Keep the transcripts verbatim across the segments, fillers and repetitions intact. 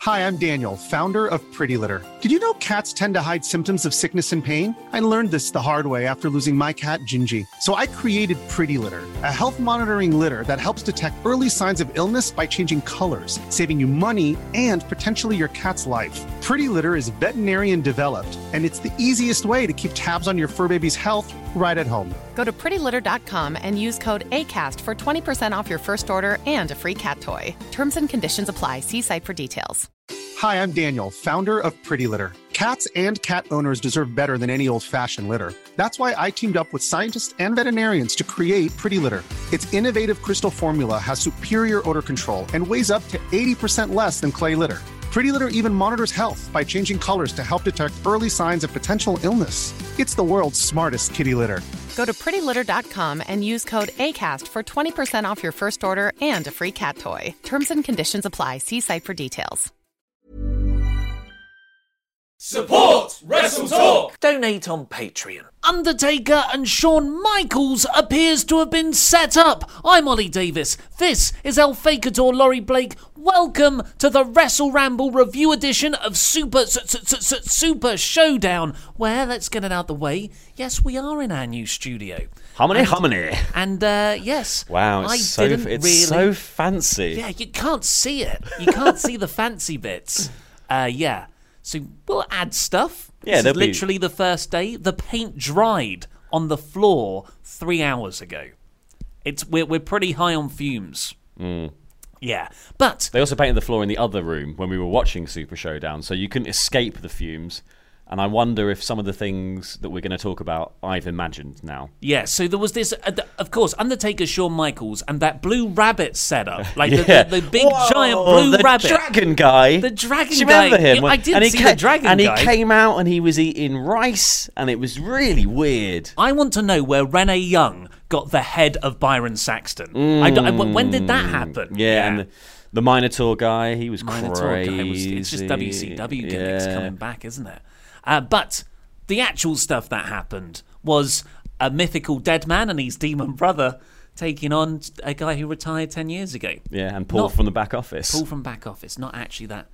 Hi, I'm Daniel, founder of Pretty Litter. Did you know cats tend to hide symptoms of sickness and pain? I learned this the hard way after losing my cat, Gingy. So I created Pretty Litter, a health monitoring litter that helps detect early signs of illness by changing colors, saving you money and potentially your cat's life. Pretty Litter is veterinarian developed, and it's the easiest way to keep tabs on your fur baby's health right at home. Go to pretty litter dot com and use code ACAST for twenty percent off your first order and a free cat toy. Terms and conditions apply. See site for details. Hi, I'm Daniel, founder of Pretty Litter. Cats and cat owners deserve better than any old-fashioned litter. That's why I teamed up with scientists and veterinarians to create Pretty Litter. Its innovative crystal formula has superior odor control and weighs up to eighty percent less than clay litter. Pretty Litter even monitors health by changing colors to help detect early signs of potential illness. It's the world's smartest kitty litter. Go to pretty litter dot com and use code ACAST for twenty percent off your first order and a free cat toy. Terms and conditions apply. See site for details. Support Wrestle Talk! Donate on Patreon. Undertaker and Shawn Michaels appears to have been set up. I'm Ollie Davis. This is El Fakador Laurie Blake. Welcome to the Wrestle Ramble review edition of Super Super Showdown, where, let's get it out the way, yes, we are in our new studio. Hominy, and, hominy. And, uh, yes, wow, it's, I so, didn't it's really... so fancy. Yeah, you can't see it. You can't see the fancy bits. Uh, yeah. So we'll add stuff. Yeah, this is be... literally the first day. The paint dried on the floor three hours ago. It's we're we're pretty high on fumes. Mm. Yeah, but they also painted the floor in the other room when we were watching Super Showdown, so you couldn't escape the fumes. And I wonder if some of the things that we're going to talk about I've imagined now. Yeah, so there was this, uh, of course, Undertaker, Shawn Michaels, and that Blue Rabbit setup. Like yeah. the, the, the big, Whoa, giant Blue the Rabbit. The dragon guy. The dragon Do you guy. remember him? Yeah, I did and see he ca- the dragon and guy. And he came out and he was eating rice, and it was really weird. I want to know where Renee Young got the head of Byron Saxton. Mm. I, I, when did that happen? Yeah, yeah. and... The, The Minotaur guy, he was Minotaur crazy. Guy was, it's just W C W gimmicks yeah. coming back, isn't it? Uh, but the actual stuff that happened was a mythical dead man and his demon brother taking on a guy who retired ten years ago. Yeah, and Paul not, from the back office. Paul from back office, not actually that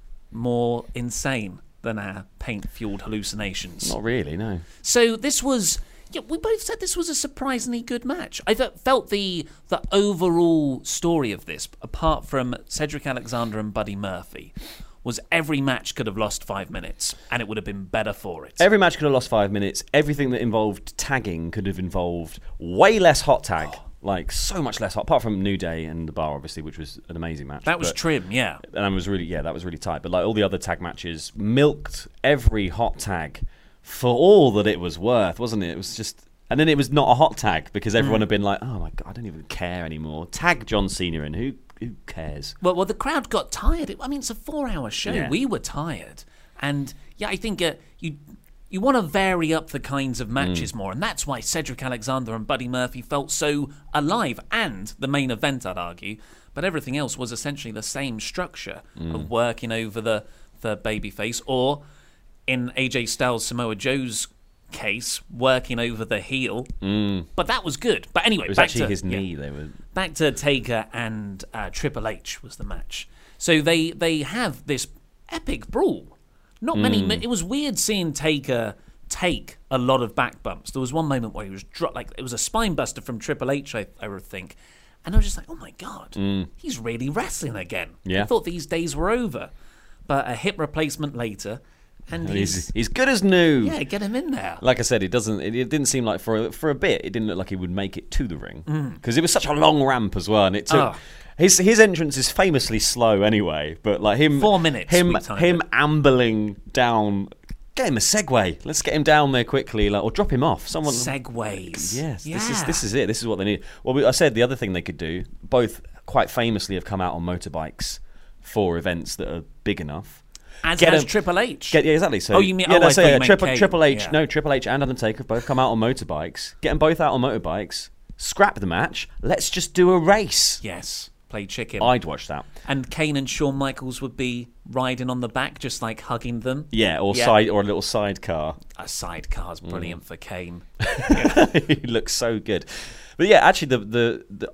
more insane than our paint-fueled hallucinations. Not really, no. So this was... Yeah, we both said this was a surprisingly good match. I th- felt the the overall story of this, apart from Cedric Alexander and Buddy Murphy, was every match could have lost five minutes, and it would have been better for it. Every match could have lost five minutes. Everything that involved tagging could have involved way less hot tag. Oh. Like, so much less hot, apart from New Day and The Bar, obviously, which was an amazing match. That was but, trim, yeah. And I was really, yeah, that was really tight. But like all the other tag matches, milked every hot tag for all that it was worth, wasn't it? It was just... And then it was not a hot tag because everyone mm. had been like, oh my God, I don't even care anymore. Tag John Cena in, who who cares? Well, well, the crowd got tired. I mean, it's a four-hour show. Yeah. We were tired. And, yeah, I think uh, you you want to vary up the kinds of matches mm. more, and that's why Cedric Alexander and Buddy Murphy felt so alive, and the main event, I'd argue. But everything else was essentially the same structure mm. of working over the, the babyface, or in A J Styles, Samoa Joe's case, working over the heel, mm. but that was good. But anyway, it was back actually to his knee. yeah, They were back to Taker and uh, Triple H was the match. So they they have this epic brawl. Not many. Mm. It was weird seeing Taker take a lot of back bumps. There was one moment where he was dro- like it was a spine buster from Triple H, I, I would think, and I was just like, oh my God, mm. he's really wrestling again. Yeah. I thought these days were over, but a hip replacement later. And he's, he's he's good as new. Yeah, get him in there. Like I said, it doesn't. It, it didn't seem like for a, for a bit. It didn't look like he would make it to the ring because mm. it was such a long ramp as well. And it took oh. his his entrance is famously slow anyway. But like him, four minutes. Him him ambling down. Get him a Segway. Let's get him down there quickly, like, or drop him off. Someone Segways. Yes, yeah. this is this is it. This is what they need. Well, we, I said the other thing they could do. Both quite famously have come out on motorbikes for events that are big enough. As, get as a, Triple H. Get, yeah, exactly. So, oh, you mean? Yeah, oh, no, I so, thought yeah, you meant Triple, Kane. Triple H. Yeah. No, Triple H and Undertaker have both come out on motorbikes. Get them both out on motorbikes. Scrap the match. Let's just do a race. Yes. Play chicken. I'd watch that. And Kane and Shawn Michaels would be riding on the back, just like hugging them. Yeah, or yeah. side or a little sidecar. A sidecar's brilliant mm. for Kane. Yeah. He looks so good. But yeah, actually, the the. the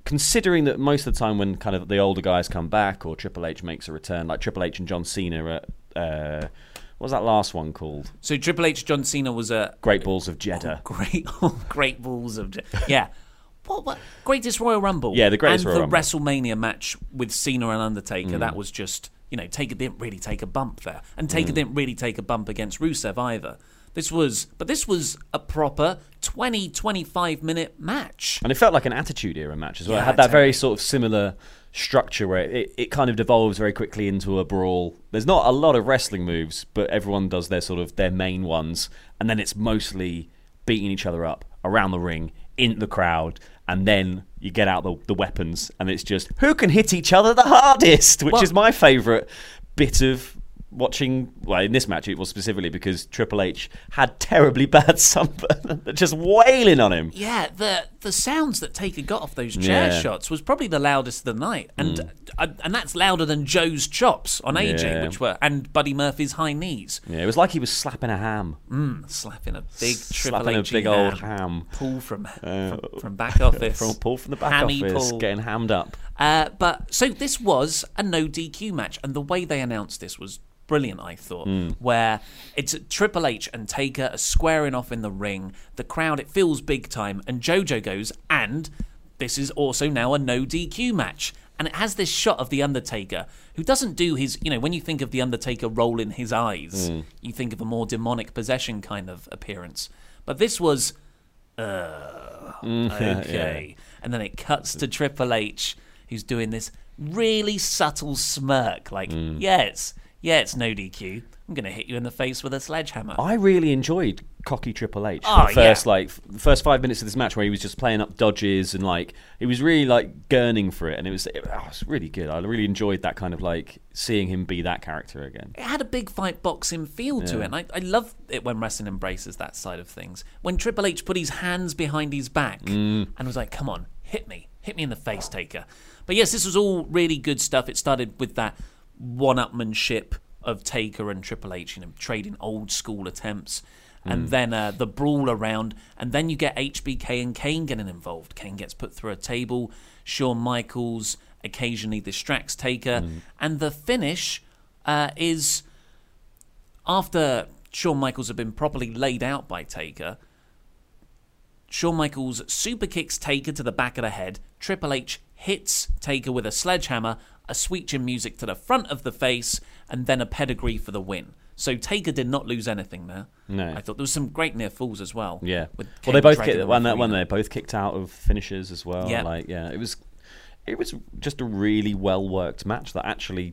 considering that most of the time when kind of the older guys come back or Triple H makes a return, like Triple H and John Cena at uh, what was that last one called? So Triple H, John Cena was a Great Balls of Jeddah. Oh, great, oh, great balls of Jeddah. Yeah. What, what? Greatest Royal Rumble. Yeah, the greatest and Royal the Rumble. WrestleMania match with Cena and Undertaker. Mm. That was just, you know, Taker didn't really take a bump there, and Taker Mm. didn't really take a bump against Rusev either. This was, but this was a proper twenty, twenty-five minute match. And it felt like an Attitude Era match as well. Yeah, it had that totally. very sort of similar structure where it, it kind of devolves very quickly into a brawl. There's not a lot of wrestling moves, but everyone does their sort of their main ones, and then it's mostly beating each other up around the ring, in the crowd, and then you get out the, the weapons, and it's just who can hit each other the hardest, which Well- is my favourite bit of watching. Well, in this match it was specifically because Triple H had terribly bad sunburn, just wailing on him. Yeah, the the sounds that Taker got off those chair Yeah. shots was probably the loudest of the night, and Mm. uh, and that's louder than Joe's chops on A J, Yeah. which were and Buddy Murphy's high knees. Yeah, it was like he was slapping a ham. Mm, slapping a big Triple Slapping a H big old ham. pull from, Uh, from from back office, From pull from the back Hammy office, pull. getting hammed up. Uh, but so this was a no D Q match, and the way they announced this was brilliant, I thought, Mm. where it's Triple H and Taker are squaring off in the ring. The crowd, it feels big time, and JoJo goes, and this is also now a no D Q match. And it has this shot of The Undertaker, who doesn't do his, you know, when you think of The Undertaker rolling his eyes, Mm. you think of a more demonic possession kind of appearance. But this was, uh, Mm, okay. And then it cuts to Triple H, who's doing this really subtle smirk, like, Mm. yeah, it's, yeah, it's no D Q. I'm going to hit you in the face with a sledgehammer. I really enjoyed cocky Triple H. Oh, the first yeah. like f- the first five minutes of this match where he was just playing up dodges and like he was really like gurning for it, and it was it, oh, it was really good. I really enjoyed that kind of like seeing him be that character again. It had a big fight boxing feel to Yeah. it, and I, I love it when wrestling embraces that side of things. When Triple H put his hands behind his back Mm. and was like, come on, hit me. Hit me in the face, Taker. But yes, this was all really good stuff. It started with that one-upmanship of Taker and Triple H, you know, trading old school attempts. And Mm. then uh, the brawl around, and then you get H B K and Kane getting involved. Kane gets put through a table. Shawn Michaels occasionally distracts Taker. Mm. And the finish uh, is after Shawn Michaels had been properly laid out by Taker. Shawn Michaels super kicks Taker to the back of the head. Triple H hits Taker with a sledgehammer, a sweet chin music to the front of the face, and then a pedigree for the win. So Taker did not lose anything there. No. I thought there was some great near falls as well. Yeah. with Well, Kane they both dragging kicked, the when they, referee when down. they both finished out of finishes as well. Yeah. Like yeah, it was it was just a really well worked match that actually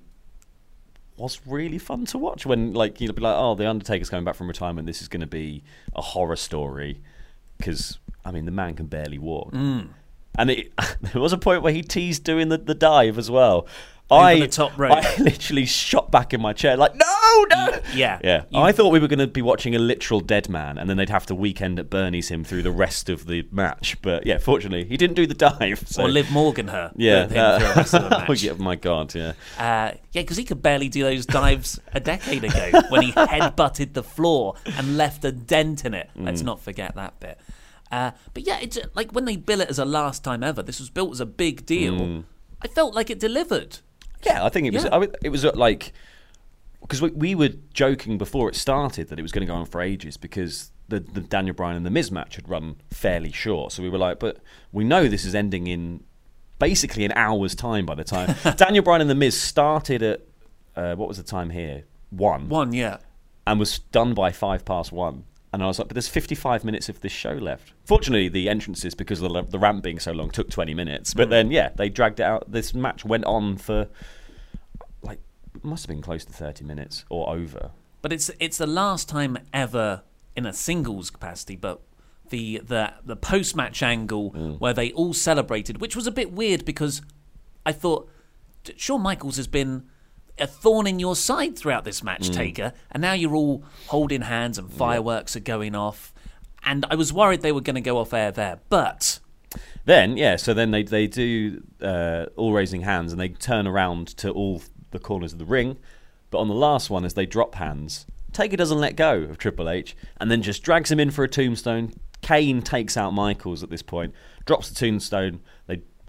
was really fun to watch. When like you'd be like, oh, the Undertaker's coming back from retirement. This is going to be a horror story because I mean the man can barely walk. Mm. And it, there was a point where he teased doing the, the dive as well. Over I, the top rope. I literally shot back in my chair like, no, no. Yeah. Yeah. You- I thought we were going to be watching a literal dead man, and then they'd have to Weekend at Bernie's him through the rest of the match. But yeah, fortunately, he didn't do the dive. So. Or Liv Morgan her. Yeah. Him uh, through the rest of the oh, match. yeah, my God, yeah. Uh, yeah, because he could barely do those dives a decade ago when he head-butted the floor and left a dent in it. Let's Mm. not forget that bit. Uh, but yeah, it's uh, like when they bill it as a last time ever, this was built as a big deal. Mm. I felt like it delivered. Yeah, I think it was. Yeah. I mean, it was uh, like because we, we were joking before it started that it was going to go on for ages because the, the Daniel Bryan and the Miz match had run fairly short. So we were like, but we know this is ending in basically an hour's time by the time Daniel Bryan and the Miz started at uh, what was the time here? One. One, yeah. And was done by five past one. And I was like, but there's fifty-five minutes of this show left. Fortunately, the entrances, because of the, the ramp being so long, took twenty minutes. But Mm. then, yeah, they dragged it out. This match went on for, like, it must have been close to thirty minutes or over. But it's it's the last time ever in a singles capacity, but the the the post match angle Mm. where they all celebrated, which was a bit weird because I thought Shawn Michaels has been a thorn in your side throughout this match, Mm. Taker, and now you're all holding hands and fireworks are going off, and I was worried they were going to go off air there, but Then, yeah, so then they they do uh, all raising hands and they turn around to all the corners of the ring. But on the last one, as they drop hands, Taker doesn't let go of Triple H and then just drags him in for a tombstone. Kane takes out Michaels at this point, drops the tombstone. They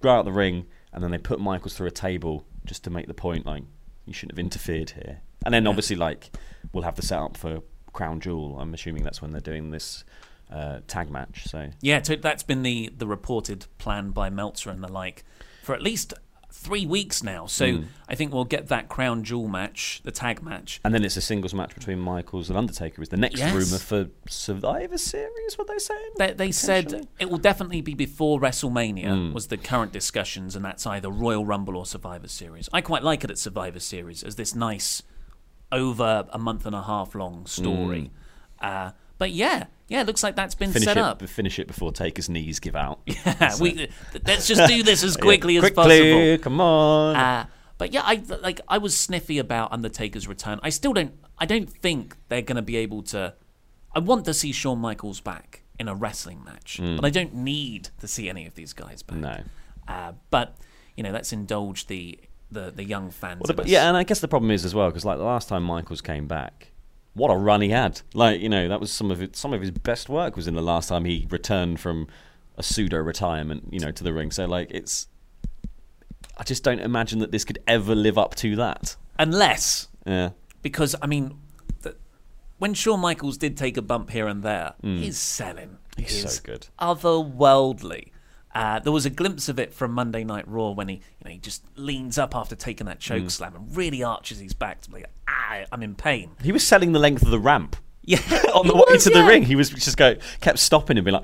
go out the ring, and then they put Michaels through a table just to make the point, like, you shouldn't have interfered here. And then, yeah. obviously, like, we'll have the setup for Crown Jewel. I'm assuming that's when they're doing this uh, tag match. So yeah, so that's been the, the reported plan by Meltzer and the like for at least three weeks now. So mm. I think we'll get that Crown Jewel match, the tag match. And then it's a singles match between Michaels and Undertaker is the next yes. rumour for Survivor Series, what they saying? They, they said it will definitely be before WrestleMania, Mm. was the current discussions, and that's either Royal Rumble or Survivor Series. I quite like it at Survivor Series as this nice, over a month and a half long story. Mm. Uh, but yeah, yeah, it looks like that's been finish set it, up. Finish it before Taker's knees give out. Yeah, so. we, let's just do this as quickly yeah, as quickly, possible. Come on. Uh, but yeah, I like. I was sniffy about Undertaker's return. I still don't. I don't think they're going to be able to. I want to see Shawn Michaels back in a wrestling match, mm. but I don't need to see any of these guys back. No. Uh, but you know, let's indulge the the, the young fans. Well, the, yeah, and I guess the problem is as well because like the last time Michaels came back. What a run he had! Like you know, that was some of it, some of his best work was in the last time he returned from a pseudo retirement, you know, to the ring. So like, it's I just don't imagine that this could ever live up to that, unless yeah, because I mean, the, when Shawn Michaels did take a bump here and there, mm. his selling he's is so good, otherworldly. Uh, there was a glimpse of it from Monday Night Raw when he, you know, he just leans up after taking that choke mm. slam and really arches his back to be like, ah, I'm in pain. He was selling the length of the ramp. Yeah, on the way was, to yeah. the ring, he was just go kept stopping and being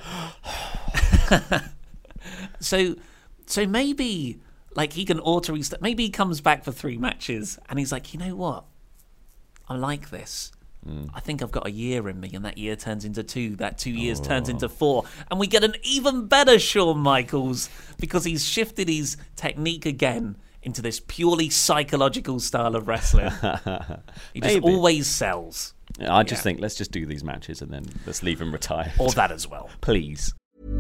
like. so, so maybe like he can auto restart. Maybe he comes back for three matches and he's like, you know what, I like this. Mm. I think I've got a year in me, and that year turns into two. That two years oh. turns into four, and we get an even better Shawn Michaels because he's shifted his technique again into this purely psychological style of wrestling. He just Maybe. always sells. Yeah, I just yeah. think let's just do these matches and then let's leave him retired. Or that as well, please.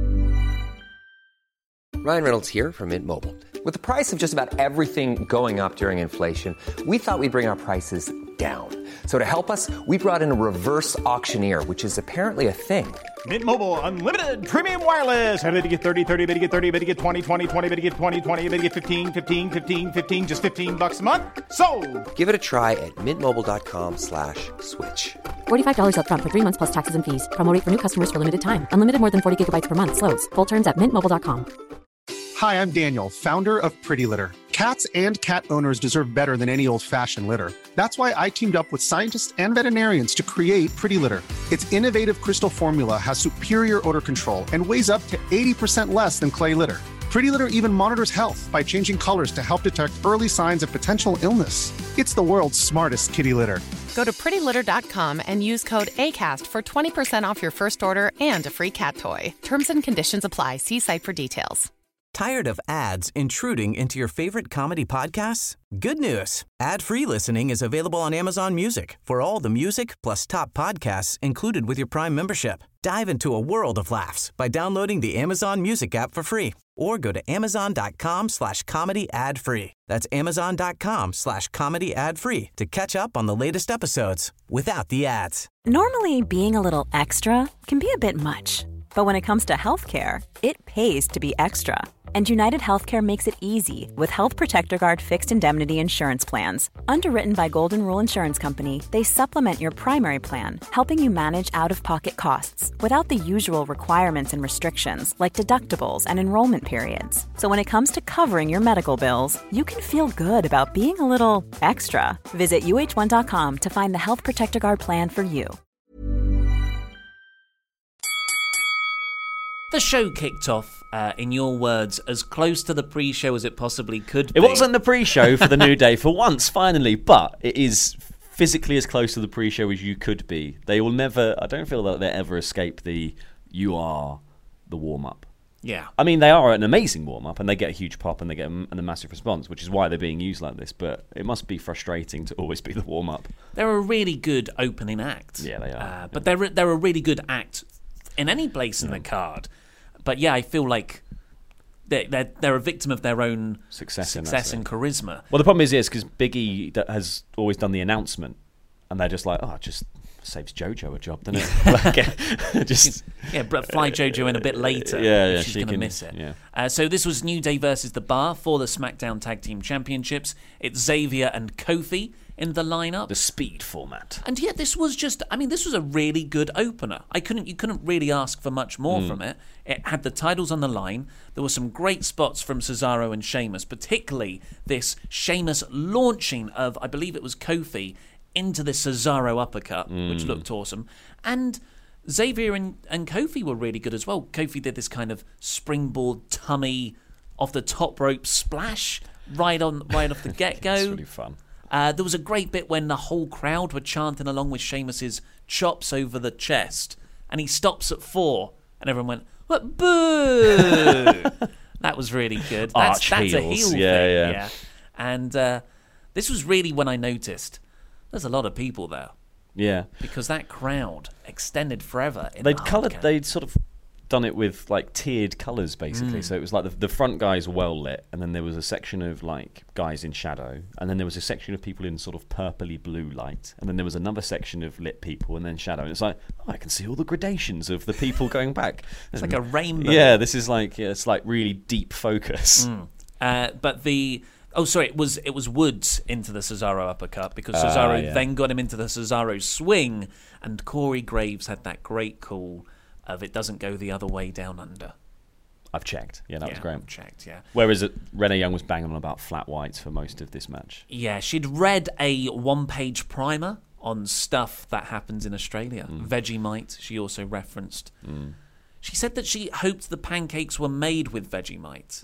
Ryan Reynolds here from Mint Mobile. With the price of just about everything going up during inflation, we thought we'd bring our prices down. So to help us, we brought in a reverse auctioneer, which is apparently a thing. Mint Mobile Unlimited Premium Wireless. How to get thirty, thirty, how to get thirty, how to get twenty, twenty, twenty, how to get twenty, twenty, how to get fifteen, fifteen, fifteen, fifteen, just fifteen bucks a month? Sold! Give it a try at mintmobile.com slash switch. forty-five dollars up front for three months plus taxes and fees. Promo rate for new customers for limited time. Unlimited more than forty gigabytes per month. Slows full terms at mint mobile dot com. Hi, I'm Daniel, founder of Pretty Litter. Cats and cat owners deserve better than any old-fashioned litter. That's why I teamed up with scientists and veterinarians to create Pretty Litter. Its innovative crystal formula has superior odor control and weighs up to eighty percent less than clay litter. Pretty Litter even monitors health by changing colors to help detect early signs of potential illness. It's the world's smartest kitty litter. Go to pretty litter dot com and use code ACAST for twenty percent off your first order and a free cat toy. Terms and conditions apply. See site for details. Tired of ads intruding into your favorite comedy podcasts? Good news. Ad-free listening is available on Amazon Music for all the music plus top podcasts included with your Prime membership. Dive into a world of laughs by downloading the Amazon Music app for free or go to amazon.com slash comedy ad free. That's amazon.com slash comedy ad free to catch up on the latest episodes without the ads. Normally, being a little extra can be a bit much. But when it comes to healthcare, it pays to be extra. And United Healthcare makes it easy with Health Protector Guard fixed indemnity insurance plans. Underwritten by Golden Rule Insurance Company, they supplement your primary plan, helping you manage out-of-pocket costs without the usual requirements and restrictions like deductibles and enrollment periods. So when it comes to covering your medical bills, you can feel good about being a little extra. Visit U H one dot com to find the Health Protector Guard plan for you. The show kicked off, uh, in your words, as close to the pre-show as it possibly could be. It be. wasn't the pre-show for the New Day for once, finally, but it is physically as close to the pre-show as you could be. They will never, I don't feel that they ever escape the, you are the warm-up. Yeah. I mean, they are an amazing warm-up, and they get a huge pop, and they get a, a massive response, which is why they're being used like this, but it must be frustrating to always be the warm-up. They're a really good opening act. Yeah, they are. Uh, yeah. But they're, they're a really good act in any place in yeah. the card. But yeah, I feel like they're, they're, they're a victim of their own success, success and charisma. Well, the problem is, yes, because Big E has always done the announcement, and they're just like, oh, it just saves JoJo a job, doesn't it? like, just yeah, fly JoJo in a bit later. Yeah, yeah, if she's she going to can- miss it. yeah. Uh, so this was New Day versus The Bar for the SmackDown Tag Team Championships. It's Xavier and Kofi in the lineup. the speed format. And yet this was just, I mean, this was a really good opener. I couldn't, you couldn't really ask for much more from it. It had the titles on the line. There were some great spots from Cesaro and Sheamus, particularly this Sheamus launching of, I believe it was Kofi, into the Cesaro uppercut, which looked awesome. And Xavier and, and Kofi were really good as well. Kofi did this kind of springboard tummy off the top rope splash right on right off the get-go. It's really fun. Uh, there was a great bit when the whole crowd were chanting along with Sheamus's chops over the chest, and he stops at four, and everyone went, "What? Boo!" That was really good. That's, Arch that's a heels. heel Yeah, thing, yeah. yeah. And uh, this was really when I noticed there's a lot of people there Yeah. because that crowd extended forever. In They'd the coloured. hardcore. They'd sort of done it with like tiered colours, basically. Mm. So it was like the, the front guys were well lit, and then there was a section of like guys in shadow, and then there was a section of people in sort of purpley blue light, and then there was another section of lit people, and then shadow. And it's like, oh, I can see all the gradations of the people going back. It's like a rainbow. Yeah, this is like yeah, it's like really deep focus. Mm. Uh, but the oh, sorry, it was it was Woods into the Cesaro uppercut because Ah, Cesaro yeah. then got him into the Cesaro swing, and Corey Graves had that great call of it doesn't go the other way down under. I've checked. Yeah, that yeah, was great. I've checked, yeah. Whereas it, Renee Young was banging on about flat whites for most of this match. Yeah, she'd read a one-page primer on stuff that happens in Australia. Mm. Vegemite, she also referenced. Mm. She said that she hoped the pancakes were made with Vegemite.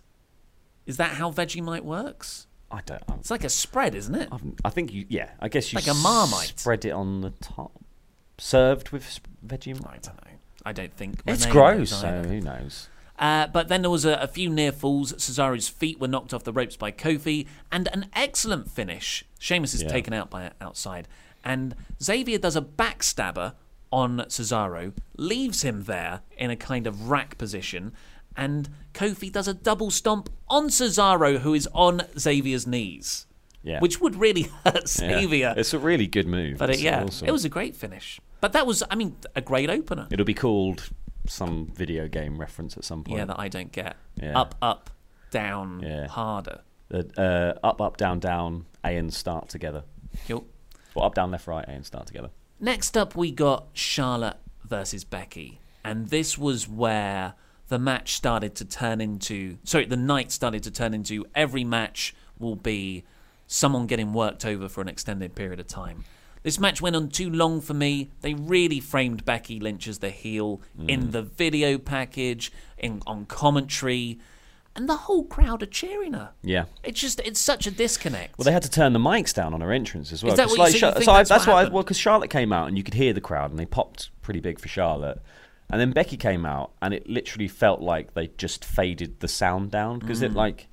Is that how Vegemite works? I don't know. It's like a spread, isn't it? I've, I think you, yeah, I guess you Like a Marmite. spread it on the top. Served with sp- Vegemite. I don't know. I don't think. It's Renee gross, knows so either. who knows? Uh, but then there was a, a few near falls. Cesaro's feet were knocked off the ropes by Kofi, and an excellent finish. Sheamus is Yeah. taken out by outside, and Xavier does a backstabber on Cesaro, leaves him there in a kind of rack position, and Kofi does a double stomp on Cesaro, who is on Xavier's knees, Yeah. which would really hurt Yeah. Xavier. It's a really good move. But it, It's yeah, awesome. it was a great finish. But that was, I mean, a great opener. It'll be called some video game reference at some point. Yeah, that I don't get. Yeah. Up, up, down, Yeah. harder. Uh, uh, up, up, down, down, A and start together. Cool. Well, up, down, left, right, A and start together. Next up, we got Charlotte versus Becky. And this was where the match started to turn into... Sorry, the night started to turn into every match will be someone getting worked over for an extended period of time. This match went on too long for me. They really framed Becky Lynch as the heel Mm. in the video package, in on commentary, and the whole crowd are cheering her. Yeah. It's just, it's such a disconnect. Well, they had to turn the mics down on her entrance as well. Is that 'cause, what you- so you Char- think so I- that's what why. happened? Well, because Charlotte came out and you could hear the crowd, and they popped pretty big for Charlotte. And then Becky came out, and it literally felt like they just faded the sound down because it Mm. like.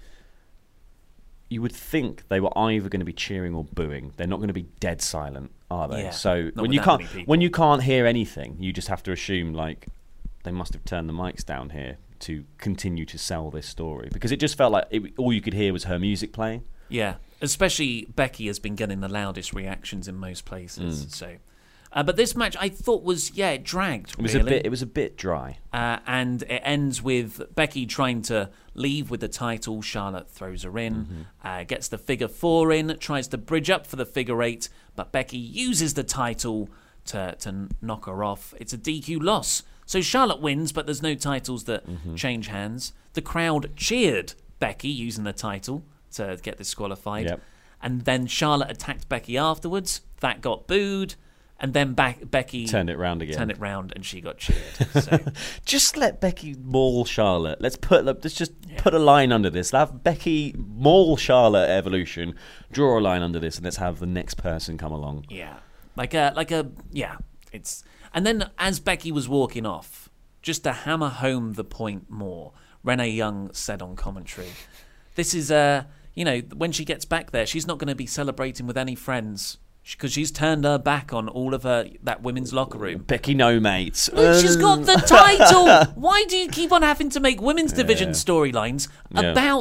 You would think they were either going to be cheering or booing. They're not going to be dead silent, are they? Yeah, so not when with you that can't many people. when you can't hear anything, you just have to assume like they must have turned the mics down here to continue to sell this story because it just felt like it, all you could hear was her music playing. Yeah, especially Becky has been getting the loudest reactions in most places. Mm. So, uh, but this match I thought was yeah, it dragged. It was really. a bit. It was a bit dry. Uh, and it ends with Becky trying to leave with the title. Charlotte throws her in, Mm-hmm. uh, gets the figure four in, tries to bridge up for the figure eight, but Becky uses the title to to knock her off. It's a D Q loss. So Charlotte wins, but there's no titles that Mm-hmm. change hands. The crowd cheered Becky using the title to get disqualified. Yep. And then Charlotte attacked Becky afterwards. That got booed. And then back, Becky Turned it round again. Turned it round, and she got cheered. So. Just let Becky maul Charlotte. Let's put let's just put a line under this. Let's have Becky maul Charlotte Evolution. Draw a line under this, and let's have the next person come along. Yeah, like a like a yeah. It's and then as Becky was walking off, just to hammer home the point more, Renee Young said on commentary, "This is uh you know when she gets back there, she's not going to be celebrating with any friends." Because she's turned her back on all of her that women's locker room. Becky, no mates. Look, she's got the title. Why do you keep on having to make women's division Yeah. storylines Yeah. about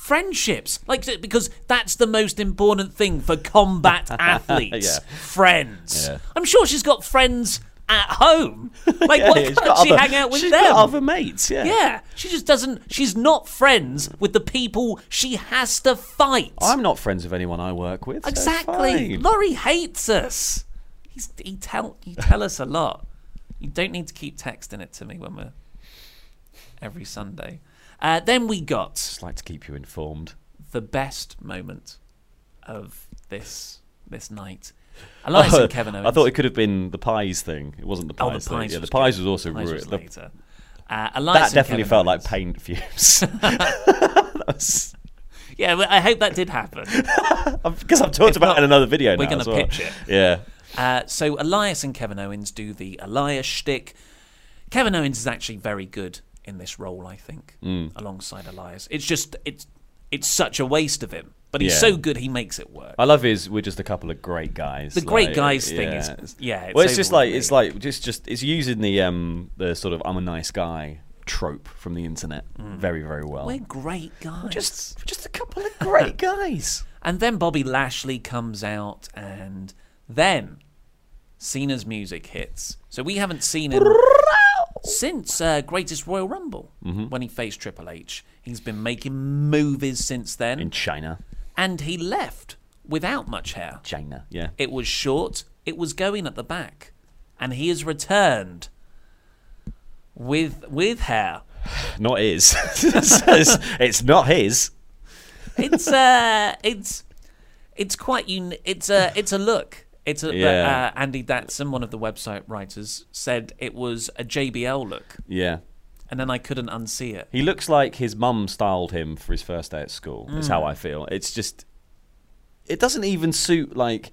friendships. Like, because that's the most important thing for combat athletes. Yeah. Friends. Yeah. I'm sure she's got friends at home. Like, Yeah, why she's can't got she other- hang out with she's them? got other mates, yeah. Yeah. She just doesn't, she's not friends with the people she has to fight. I'm not friends with anyone I work with. so Exactly. fine. Laurie hates us. He's, he tell you tell us a lot. You don't need to keep texting it to me when we're every Sunday. Uh, then we got Just like to keep you informed. the best moment of this this night. Elias Oh, and Kevin Owens. I thought it could have been the pies thing. It wasn't the Oh, pies the thing. pies Yeah, the was pies good. was also Pies was ruined. The- later. Uh, Elias that and definitely Kevin felt Owens. like paint fumes. That was- Yeah, well, I hope that did happen. Because I've talked If about not, it in another video we're now gonna as well. pitch it. Yeah. Uh, so Elias and Kevin Owens do the Elias shtick. Kevin Owens is actually very good in this role, I think, Mm. alongside Elias. It's just it's it's such a waste of him, but he's Yeah. so good he makes it work. I love his we're just a couple of great guys. The great like, guys thing yeah. is yeah. It's well, it's over just with like me. it's like just just it's using the um the sort of I'm a nice guy trope from the internet very very well. We're great guys. just just a couple of great guys. And then Bobby Lashley comes out, and then Cena's music hits. So we haven't seen him since uh, Greatest Royal Rumble Mm-hmm. when he faced Triple H. He's been making movies since then, In China. and he left without much hair. China, yeah. It was short, it was going at the back, and he has returned with with hair. Not his. it's, it's not his. It's uh, it's it's quite un- It's a it's a look. It's a Yeah. uh, Andy Datson, one of the website writers, said it was a J B L look, Yeah. and then I couldn't unsee it. He looks like his mum styled him for his first day at school. That's Mm. how I feel. It's just, it doesn't even suit, like,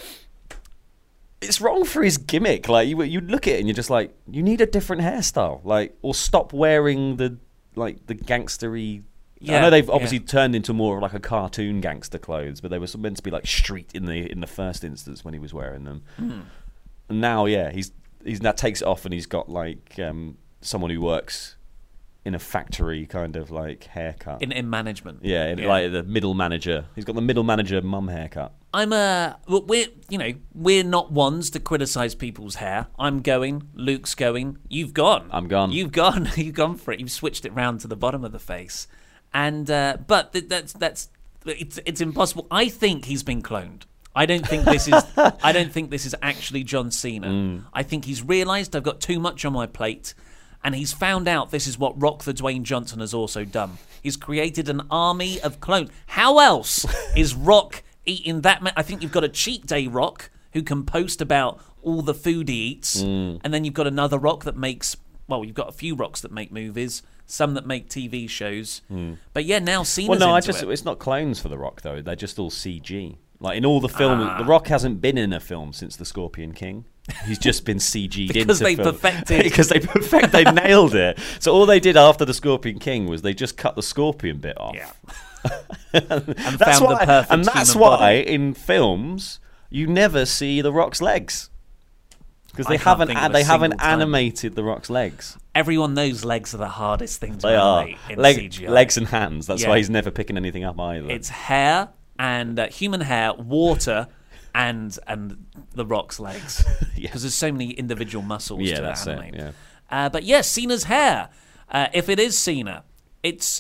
it's wrong for his gimmick. Like, you you look at it and you're just like, you need a different hairstyle. Like, or stop wearing the, like, the gangstery. I Yeah, know they've obviously yeah. turned into more of like a cartoon gangster clothes, but they were meant to be like street in the in the first instance when he was wearing them. Hmm. And now, yeah, he's he's now takes it off and he's got like um, someone who works in a factory kind of like haircut. In in management, yeah, in, like the middle manager. He's got the middle manager mum haircut. I'm a well, we're you know we're not ones to criticize people's hair. I'm going. Luke's going. You've gone. I'm gone. You've gone. You've gone for it. You've switched it round to the bottom of the face, and uh, but th- that's that's it's it's impossible. I think he's been cloned. I don't think this is. I don't think this is actually John Cena. Mm. I think he's realised I've got too much on my plate, and he's found out this is what Rock the Dwayne Johnson has also done. He's created an army of clones. How else is Rock eating that? Ma- I think you've got a cheat day Rock who can post about all the food he eats, Mm. and then you've got another Rock that makes. Well, you've got a few Rocks that make movies, some that make T V shows. But yeah, now Cena's Well, no, I into just it. it's not clones for The Rock though. They're just all C G. Like in all the film, Ah. The Rock hasn't been in a film since The Scorpion King. He's just been C G'd Because into they film. perfected- because they perfect, they nailed it. So all they did after The Scorpion King was they just cut the scorpion bit off. Yeah. and found that's the why, perfect and that's human why body. in films you never see The Rock's legs because I they can't haven't think a- of a they haven't single time. animated The Rock's legs. Everyone knows legs are the hardest thing to They are animate in Leg- C G I. legs and hands. That's Yeah. why he's never picking anything up either. It's hair and uh, human hair, water, and and the Rock's legs. Because Yeah. there's so many individual muscles Yeah, to that's it, animate. yeah. Uh, but yes, Cena's hair. Uh, if it is Cena, it's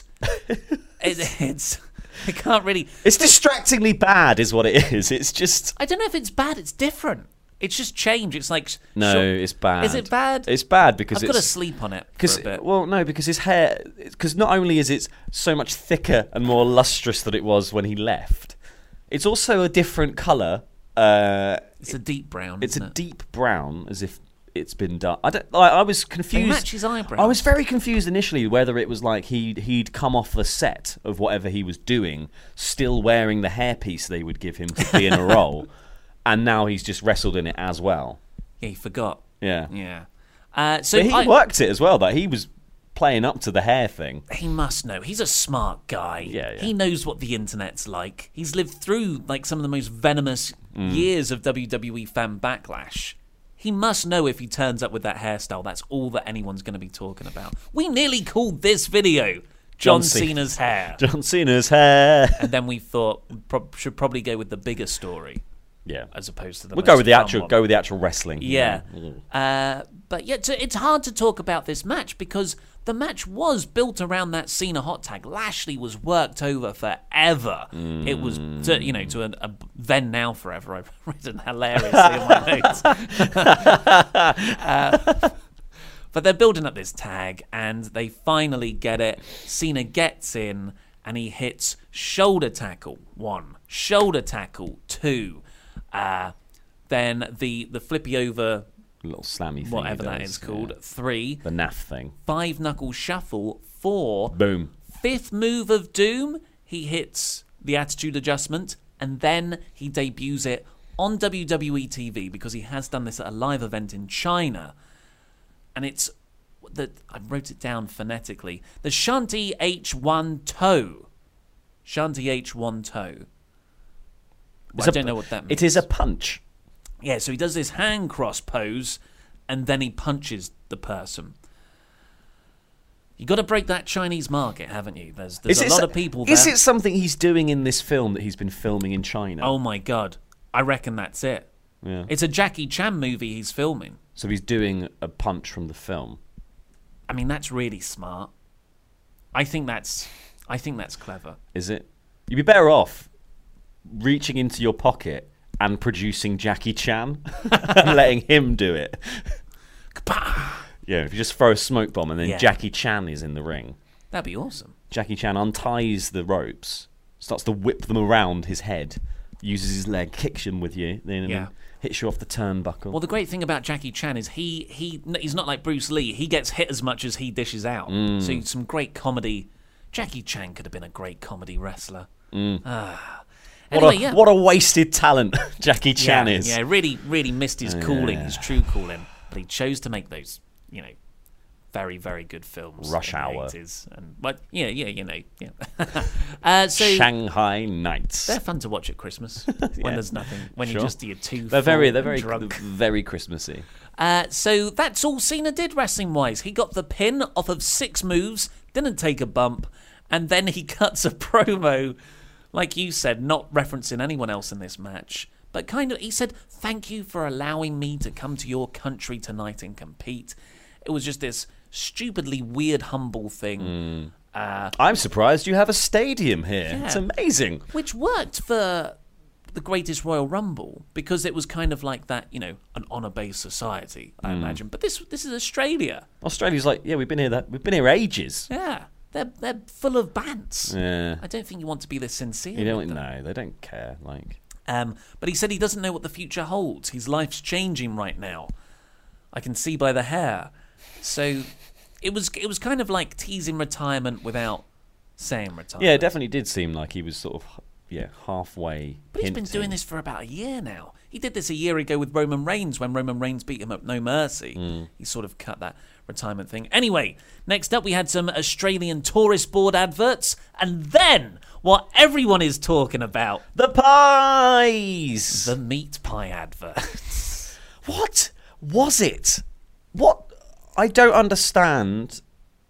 it, it's. I can't really. It's distractingly bad, is what it is. It's just I don't know if it's bad. It's different. It's just change. It's like no, sure- it's bad. Is it bad? It's bad because I've it's got to sleep on it for Because a bit. well, no, because his hair. Because not only is it so much thicker and more lustrous than it was when he left, it's also a different color. Uh, It's a deep brown. it's a isn't it? deep brown, as if it's been done. I don't. I, I was confused. match his eyebrows. I was very confused initially whether it was like he'd he'd come off the set of whatever he was doing, still wearing the hairpiece they would give him to be in a role, and now he's just wrestled in it as well. Yeah, he forgot. Yeah. Yeah. Uh, so But he I- worked it as well. That he was playing up to the hair thing. He must know. He's a smart guy. Yeah, yeah. He knows what the internet's like. He's lived through like some of the most venomous Mm. years of W W E fan backlash. He must know if he turns up with that hairstyle, that's all that anyone's going to be talking about. We nearly called this video John, John Cena's hair. John Cena's hair. And then we thought we pro- should probably go with the bigger story. Yeah. As opposed to the We'll most go with the fun actual one. go with the actual wrestling. Yeah. Uh, but yeah, it's, it's hard to talk about this match because the match was built around that Cena hot tag. Lashley was worked over forever. Mm. It was, to, you know, to a, a then now forever. I've written hilariously in my notes. uh, but they're building up this tag, and they finally get it. Cena gets in, and he hits shoulder tackle one, shoulder tackle two. Uh, then the the flippy over. Little slammy thing. Whatever does, that is called. Yeah. Three. The N A F thing. Five knuckle shuffle. Four. Boom. Fifth move of Doom. He hits the attitude adjustment, and then he debuts it on W W E T V because he has done this at a live event in China. And it's the I wrote it down phonetically. The Shanti H one toe. Shanti H one toe. Well, I a, don't know what that means. It is a punch. Yeah, so he does this hand cross pose, and then he punches the person. You got to break that Chinese market, haven't you? There's there's a lot of people there. Is it something he's doing in this film that he's been filming in China? Oh my god, I reckon that's it. Yeah. It's a Jackie Chan movie he's filming. So he's doing a punch from the film. I mean, that's really smart. I think that's, I think that's clever. Is it? You'd be better off reaching into your pocket and producing Jackie Chan and letting him do it. Yeah, if you just throw a smoke bomb and then Yeah. Jackie Chan is in the ring. That'd be awesome. Jackie Chan unties the ropes, starts to whip them around his head, uses his leg, kicks him with you, then Yeah. hits you off the turnbuckle. Well, the great thing about Jackie Chan is he he he's not like Bruce Lee. He gets hit as much as he dishes out. Mm. So some great comedy. Jackie Chan could have been a great comedy wrestler. Mm. Ah. What, Anyway, a, yeah. what a wasted talent Jackie Chan yeah, is. Yeah, really, really missed his calling, Yeah. his true calling. But he chose to make those, you know, very, very good films. Rush in the Hour. eighties. And, but, yeah, yeah, you know. Yeah. uh, so Shanghai Nights. They're fun to watch at Christmas when Yeah. there's nothing, when Sure. you're just you're too They're very, full they're and very, drunk. very Christmassy. Uh, so that's all Cena did wrestling-wise. He got the pin off of six moves, didn't take a bump, and then he cuts a promo, like you said, not referencing anyone else in this match, but kind of, he said, thank you for allowing me to come to your country tonight and compete. It was just this stupidly weird, humble thing. Uh, I'm surprised you have a stadium here. Yeah. It's amazing. Which worked for the Greatest Royal Rumble because it was kind of like that, you know, an honour-based society, I Mm. imagine. But this this is Australia. Australia's like, yeah, we've been here. That we've been here ages. Yeah, they're they're full of bants. Yeah. I don't think you want to be this sincere. You don't with them. know. They don't care. Like, Um, but he said he doesn't know what the future holds. His life's changing right now. I can see by the hair. So it was it was kind of like teasing retirement without saying retirement. yeah, it definitely did seem like he was sort of, yeah, halfway. But he's been hinting. doing this for about a year now. He did this a year ago with Roman Reigns when Roman Reigns beat him at No Mercy. Mm. He sort of cut that retirement thing. Anyway, next up we had some Australian tourist board adverts, and then what everyone is talking about, the pies, the meat pie adverts. What was it? What? I don't understand.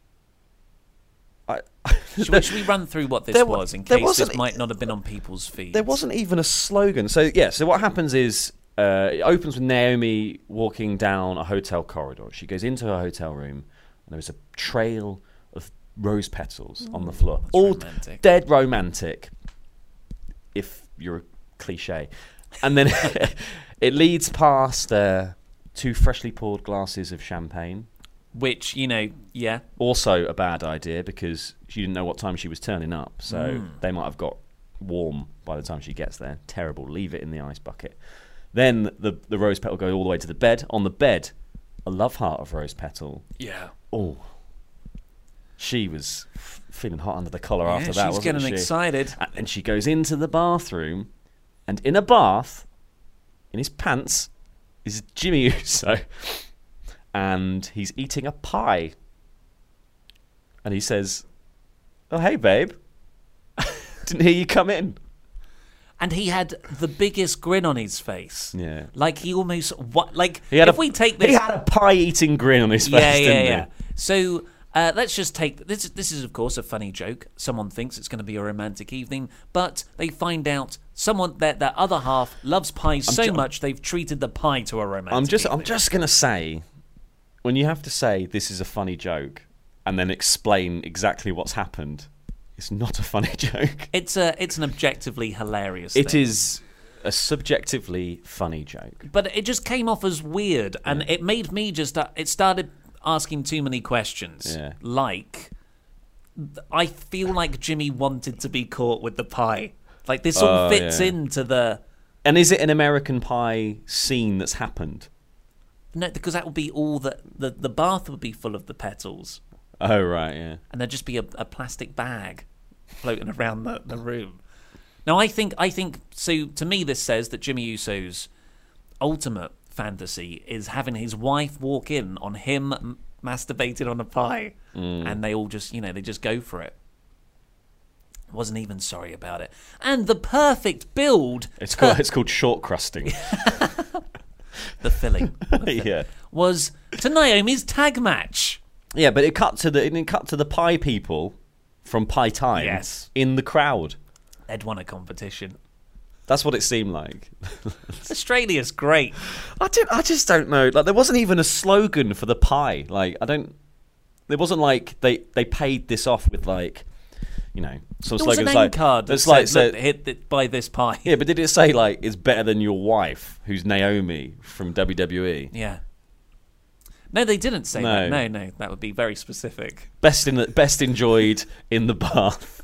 I, should, we, should we run through what this There was wa- in there case wasn't- this might not have been on people's feeds? There wasn't even a slogan. So yeah. So what happens is uh, it opens with Naomi walking down a hotel corridor. She goes into her hotel room, and there's a trail of rose petals on the floor, that's all romantic. dead romantic. If you're a cliche, and then it leads past uh, two freshly poured glasses of champagne. Which, you know, yeah. Also a bad idea because she didn't know what time she was turning up, so Mm. they might have got warm by the time she gets there. Terrible. Leave it in the ice bucket. Then the the rose petal goes all the way to the bed. On the bed, a love heart of rose petal. Yeah. Oh. She was f- feeling hot under the collar Yeah, after that, she's wasn't getting she? excited. And then she goes into the bathroom, and in a bath, in his pants, is Jimmy Uso. And he's eating a pie. And he says, "Oh, hey, babe. Didn't hear you come in." And he had the biggest grin on his face. Yeah. Like he almost... What, like, He had if a, we take this... He had a pie-eating grin on his face, yeah, yeah, didn't yeah. he? So Uh, let's just take this. This is, of course, a funny joke. Someone thinks it's going to be a romantic evening, but they find out someone that their other half loves pie so ju- much they've treated the pie to a romantic. I'm just, evening. I'm just gonna say, when you have to say this is a funny joke and then explain exactly what's happened, it's not a funny joke. It's a, it's an objectively hilarious. It thing. is a subjectively funny joke, but it just came off as weird, and Yeah. it made me just. Uh, it started asking too many questions. Yeah. Like, I feel like Jimmy wanted to be caught with the pie. Like, this all Oh, fits yeah. into the... And is it an American Pie scene that's happened? No, because that would be all that... The, the bath would be full of the petals, Oh right, yeah. and there'd just be a, a plastic bag floating around the, the room. Now, I think... I think so to me, this says that Jimmy Uso's ultimate fantasy is having his wife walk in on him m- masturbating on a pie, Mm. and they all just, you know, they just go for it. Wasn't even sorry about it. And the perfect build... It's called it's called short crusting. the filling. The filling Yeah. was to Naomi's tag match. Yeah, but it cut to the it cut to the pie people from Pie Time Yes. in the crowd. They'd won a competition. That's what it seemed like. Australia's great. I did. I just don't know. Like, there wasn't even a slogan for the pie. Like, I don't. There wasn't like they, they paid this off with like, you know, some There was slogans an like end card that it's said, like "Look, said, hit it by this pie." yeah, but did it say like it's better than your wife, who's Naomi from W W E? Yeah. No, they didn't say No. that. No, no, that would be very specific. Best in the best enjoyed in the bath.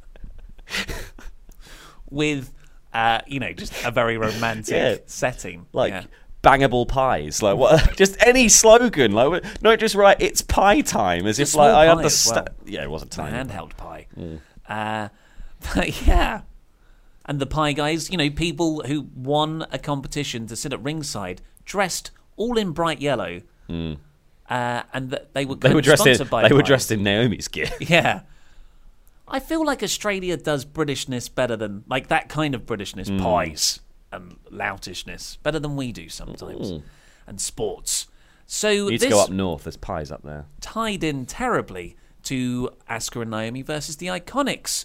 With, uh, you know, just a very romantic Yeah. setting. Like yeah. bangable pies, like what? Just any slogan, like no, just right. It's pie time, as It's if a like small I pie as understand. well. Yeah, it wasn't It's a time. handheld pie. Uh, but yeah. And the pie guys, you know, people who won a competition to sit at ringside, dressed all in bright yellow, uh, and th- they were They were dressed in. sponsored by They were pies. dressed in Naomi's gear. Yeah. I feel like Australia does Britishness better than, like that kind of Britishness, Mm. pies and loutishness, better than we do sometimes, and sports. So You need this to go up north. There's pies up there. tied in terribly to Asuka and Naomi versus the Iconics,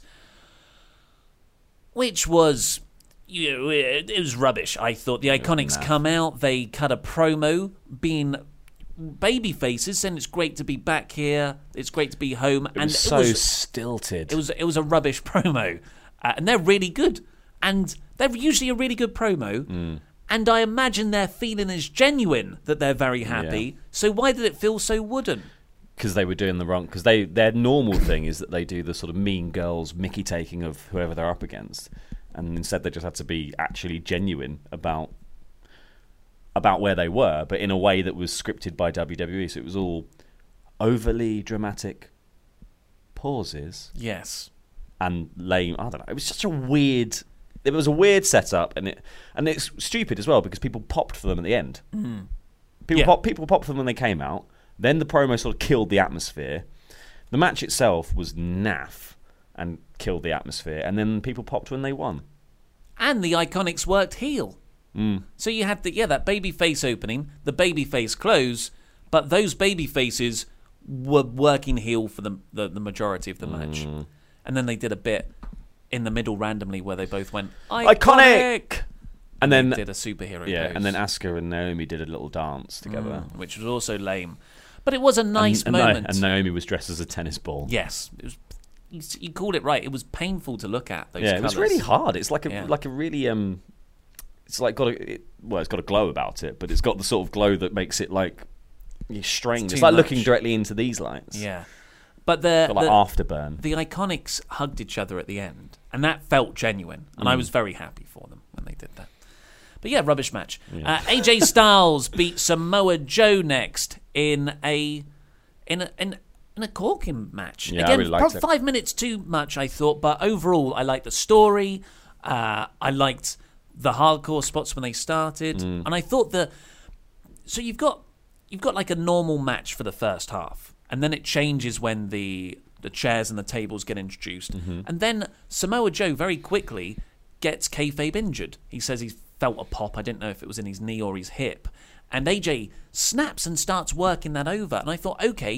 which was, you know, it, it was rubbish. I thought the Iconics come out, they cut a promo being baby faces, saying it's great to be back here, it's great to be home, It and was so it was stilted. it was it was a rubbish promo, uh, and they're really good, and they're usually a really good promo. Mm. And I imagine their feeling is genuine that they're very happy. Yeah. So why did it feel so wooden? Because they were doing the wrong. Because they their normal thing is that they do the sort of mean girls Mickey taking of whoever they're up against, and instead they just had to be actually genuine about about where they were, but in a way that was scripted by W W E. So it was all overly dramatic pauses Yes. and lame. I don't know. It was such a weird. It was a weird setup, and it and it's stupid as well because people popped for them at the end. Mm. People Yeah. pop, people popped for them when they came out. Then the promo sort of killed the atmosphere. The match itself was naff and killed the atmosphere. And then people popped when they won. And the Iconics worked heel. Mm. So you had the yeah that baby face opening, the baby face close, but those baby faces were working heel for the the, the majority of the match. Mm. And then they did a bit in the middle randomly where they both went Iconic! iconic, And then they did a superhero yeah, pose. and then Asuka and Naomi did a little dance together. Mm, which was also lame. But it was a nice and, and, Na- moment. and Naomi was dressed as a tennis ball. Yes, it was. You, you called it right. It was painful to look at. Those yeah, it was colours. really hard. It's like a Yeah. like a really um, it's like got a it, well, it's got a glow about it, but it's got the sort of glow that makes it like you're strange. It's, It's like too looking much. directly into these lights. Yeah, but the Got like the, afterburn. the Iconics hugged each other at the end, and that felt genuine. And I Mm. was very happy for them when they did that. But yeah, rubbish match. Uh, A J Styles beat Samoa Joe next in a in a in, in a corking match. Yeah, I Again, really liked pro- it. five minutes too much, I thought. But overall, I liked the story. Uh, I liked the hardcore spots when they started, Mm. and I thought the so you've got you've got like a normal match for the first half, and then it changes when the the chairs and the tables get introduced, Mm-hmm. and then Samoa Joe very quickly gets kayfabe injured. He says he's felt a pop. I didn't know if it was in his knee or his hip, and A J snaps and starts working that over. And I thought, okay,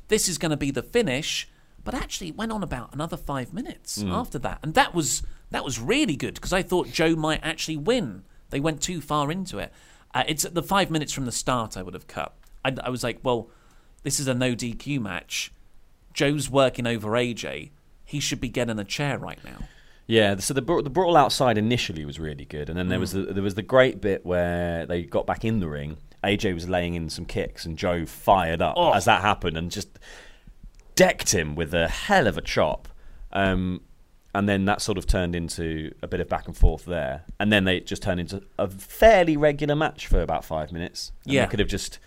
this is going to be the finish. But actually, it went on about another five minutes Mm. after that, and that was that was really good because I thought Joe might actually win. They went too far into it. Uh, it's the five minutes from the start I would have cut. I, I was like, well, this is a no D Q match. Joe's working over A J. He should be getting a chair right now. Yeah, so the bra- the brawl outside initially was really good, and then there Mm. was the, there was the great bit where they got back in the ring. A J was laying in some kicks, and Joe fired up Oh. as that happened and just decked him with a hell of a chop. Um, and then that sort of turned into a bit of back and forth there, and then they just turned into a fairly regular match for about five minutes. And Yeah. they could have just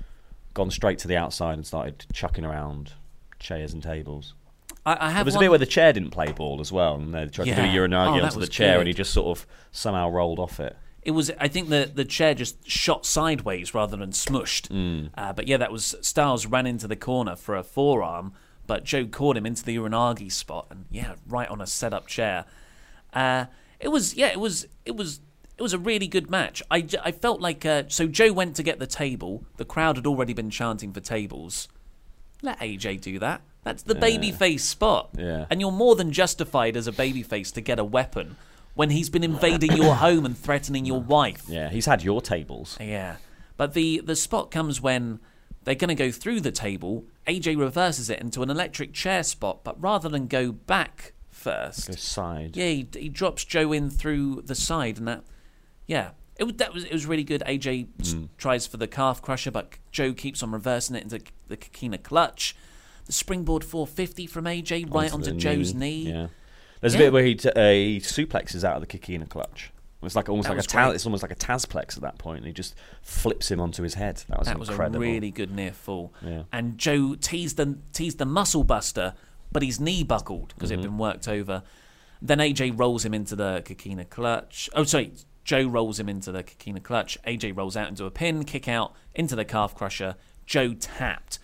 gone straight to the outside and started chucking around chairs and tables. I, I have There was one... a bit where the chair didn't play ball as well, and they tried to do a Yeah. Uranagi Oh, that onto the was chair, good. and he just sort of somehow rolled off it. It was. I think the the chair just shot sideways rather than smushed. Mm. Uh, but yeah, that was Styles ran into the corner for a forearm, but Joe caught him into the Uranagi spot, and yeah, right on a set up chair. Uh, it was yeah, it was it was it was a really good match. I, j- I felt like uh, so Joe went to get the table. The crowd had already been chanting for tables. Let A J do that. That's the Yeah. babyface spot. Yeah. And you're more than justified as a babyface to get a weapon when he's been invading your home and threatening your wife. Yeah, he's had your tables. Yeah. But the, the spot comes when they're going to go through the table. A J reverses it into an electric chair spot, but rather than go back first, Go side. yeah, he, he drops Joe in through the side, and that, yeah, it was that was it was really good. A J s- Mm. tries for the calf crusher, but Joe keeps on reversing it into the Kikina clutch. The springboard four fifty from A J right onto, the Joe's knee. Yeah. There's Yeah. a bit where he, t- uh, he suplexes out of the Kikina clutch. It's like almost That like a was ta- great. it's almost like a Tazplex at that point, and he just flips him onto his head. That was That was incredible. a really good near fall. Yeah. And Joe teased the teased the muscle buster, but his knee buckled because Mhm. it had been worked over. Then A J rolls him into the Kikina clutch. Oh, sorry. Joe rolls him into the Kikina clutch. A J rolls out into a pin, kick out into the calf crusher. Joe tapped.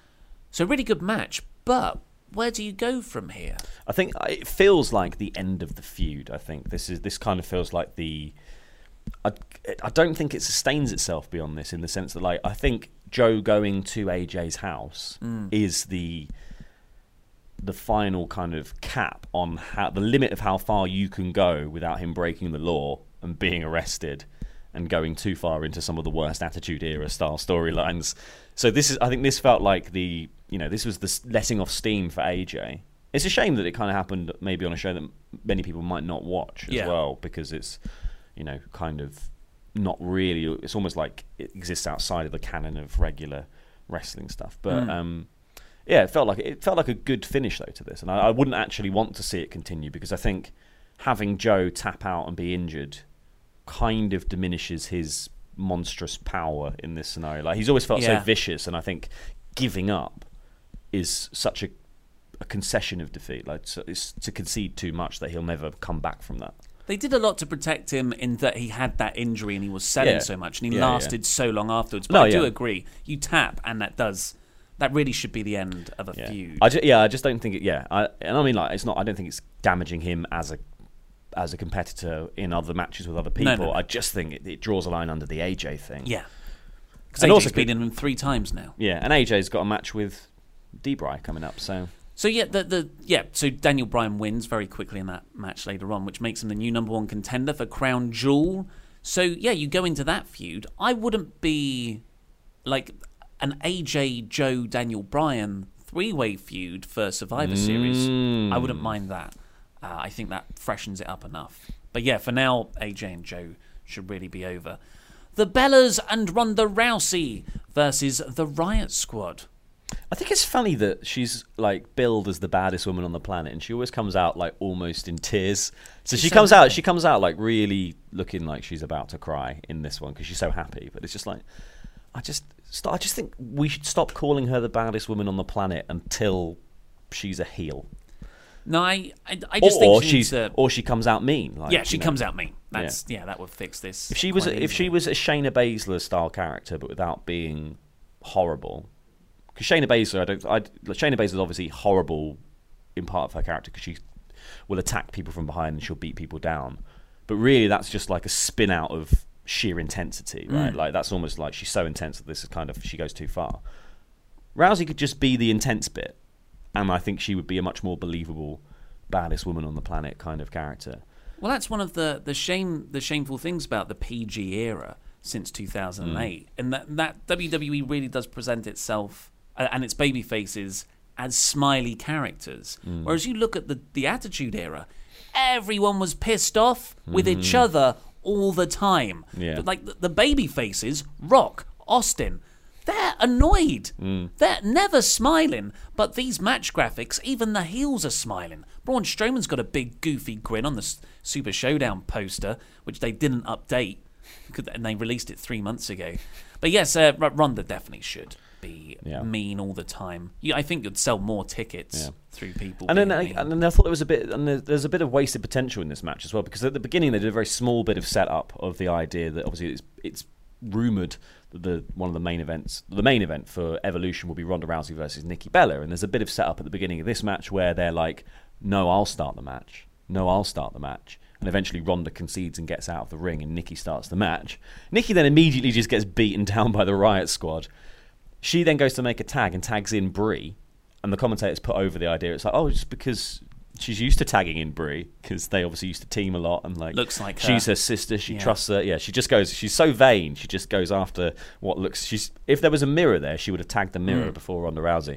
So really good match. But where do you go from here? I think it feels like the end of the feud. I think this is this kind of feels like the. I, I don't think it sustains itself beyond this in the sense that, like, I think Joe going to A J's house Mm. is the the final kind of cap on how the limit of how far you can go without him breaking the law and being arrested and going too far into some of the worst Attitude Era style storylines. So this is, I think, this felt like the, you know, this was the s- letting off steam for A J. It's a shame that it kind of happened maybe on a show that many people might not watch as Yeah. well, because it's, you know, kind of not really. It's almost like it exists outside of the canon of regular wrestling stuff. But Mm. um, yeah, it felt like it felt like a good finish though to this, and I, I wouldn't actually want to see it continue because I think having Joe tap out and be injured kind of diminishes his monstrous power in this scenario. Like, he's always felt Yeah. so vicious, and I think giving up is such a, a concession of defeat. Like, so it's to concede too much that he'll never come back from that. They did a lot to protect him in that he had that injury and he was selling Yeah. so much and he Yeah, lasted yeah. so long afterwards. But No, I do yeah. agree. You tap and that does that really should be the end of a Yeah. feud. I ju- yeah, I just don't think it. Yeah, I, and I mean, like, it's not. I don't think it's damaging him as a as a competitor in other matches with other people. No, no, no. I just think it, it draws a line under the A J thing. Yeah. Because And A J's also could- beaten him three times now. Yeah, and A J's got a match with D-Bry coming up, so So yeah, the the yeah, so Daniel Bryan wins very quickly in that match later on, which makes him the new number one contender for Crown Jewel. So yeah, you go into that feud. I wouldn't be like an A J Joe Daniel Bryan three-way feud for Survivor Series. I wouldn't mind that. Uh, I think that freshens it up enough. But yeah, for now, A J and Joe should really be over. The Bellas and Ronda Rousey versus the Riot Squad. I think it's funny that she's like billed as the baddest woman on the planet, and she always comes out like almost in tears. So She's she so comes happy. out, she comes out like really looking like she's about to cry in this one because she's so happy. But it's just like, I just, st- I just think we should stop calling her the baddest woman on the planet until she's a heel. No, I, I, I just or, think or she she's, needs to... or she comes out mean. Like, yeah, she you know. comes out mean. That's yeah. that would fix this. If she was, quite if she easily. was a Shayna Baszler style character, but without being horrible, because Shayna Baszler, I don't, I, Shayna Baszler is obviously horrible in part of her character because she will attack people from behind and she'll beat people down. But really, that's just like a spin out of sheer intensity, right? Mm. Like that's almost like she's so intense that this is kind of she goes too far. Rousey could just be the intense bit, and I think she would be a much more believable, baddest woman on the planet kind of character. Well, that's one of the, the shame the shameful things about the P G era since two thousand eight, mm. and that, that W W E really does present itself uh, and its baby faces as smiley characters. Mm. Whereas you look at the, the Attitude Era, everyone was pissed off with mm. each other all the time. Yeah. But like the, the baby faces, Rock, Austin, they're annoyed. Mm. They're never smiling. But these match graphics, even the heels are smiling. Braun Strowman's got a big goofy grin on the Super Showdown poster, which they didn't update, and they released it three months ago. But yes, uh, Ronda definitely should be yeah. mean all the time. Yeah, I think you'd sell more tickets yeah. through people. And then, I, and then I thought there was a bit, and there's a bit of wasted potential in this match as well, because at the beginning they did a very small bit of setup of the idea that obviously it's, it's rumored that the one of the main events, the main event for Evolution will be Ronda Rousey versus Nikki Bella, and there's a bit of setup at the beginning of this match where they're like, "No, I'll start the match. No, I'll start the match." And eventually Ronda concedes and gets out of the ring, and Nikki starts the match. Nikki then immediately just gets beaten down by the Riot Squad. She then goes to make a tag and tags in Brie, and the commentators put over the idea. It's like, oh, just because she's used to tagging in Brie, because they obviously used to team a lot, and like looks like she's her, her sister. She yeah. trusts her. Yeah, she just goes. She's so vain. She just goes after what looks. She's if there was a mirror there, she would have tagged the mirror mm. before Ronda Rousey.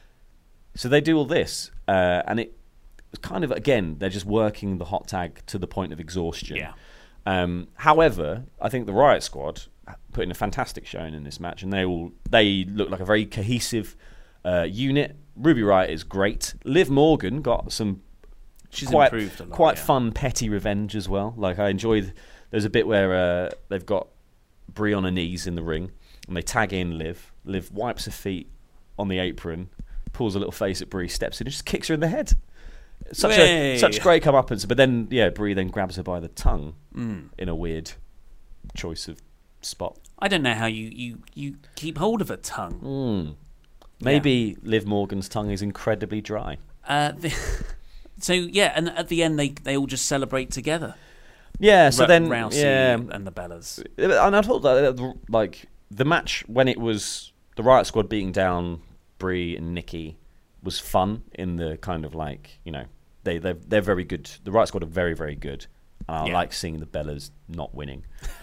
So they do all this, uh, and it. Kind of again, they're just working the hot tag to the point of exhaustion. Yeah. Um, however, I think the Riot Squad put in a fantastic showing in this match, and they all they look like a very cohesive uh, unit. Ruby Riott is great. Liv Morgan got some She's quite improved a lot, quite yeah. fun petty revenge as well. Like I enjoyed. There's a bit where uh, they've got Brie on her knees in the ring, and they tag in Liv. Liv wipes her feet on the apron, pulls a little face at Brie, steps in, and just kicks her in the head. Such Way. a such great comeuppance, but then yeah, Brie then grabs her by the tongue mm. in a weird choice of spot. I don't know how you, you, you keep hold of a tongue. Mm. Maybe yeah. Liv Morgan's tongue is incredibly dry. Uh, the, so yeah, and at the end they they all just celebrate together. Yeah, so R- then Rousey yeah, and the Bellas. And I thought that like the match when it was the Riot Squad beating down Brie and Nikki was fun in the kind of like, you know, they they're, they're very good. The Riot Squad are very very good. And I yeah. like seeing the Bellas not winning.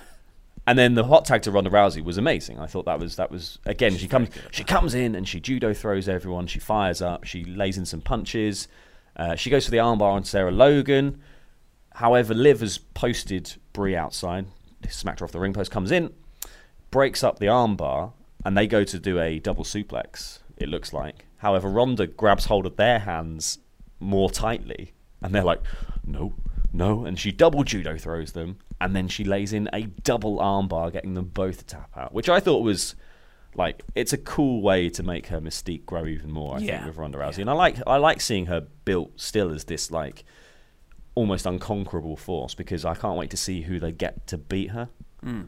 And then the hot tag to Ronda Rousey was amazing. I thought that was that was again. She's she comes she comes in and she judo throws everyone. She fires up. She lays in some punches. Uh, she goes for the armbar on Sarah Logan. However, Liv has posted Brie outside. Smacked her off the ring post. Comes in, breaks up the armbar, and they go to do a double suplex. It looks like. However, Ronda grabs hold of their hands more tightly, and they're like, no, no, and she double judo throws them, and then she lays in a double armbar, getting them both to tap out, which I thought was, like, it's a cool way to make her mystique grow even more, I yeah. think, with Ronda Rousey. Yeah. And I like I like seeing her built still as this, like, almost unconquerable force, because I can't wait to see who they get to beat her. Mm.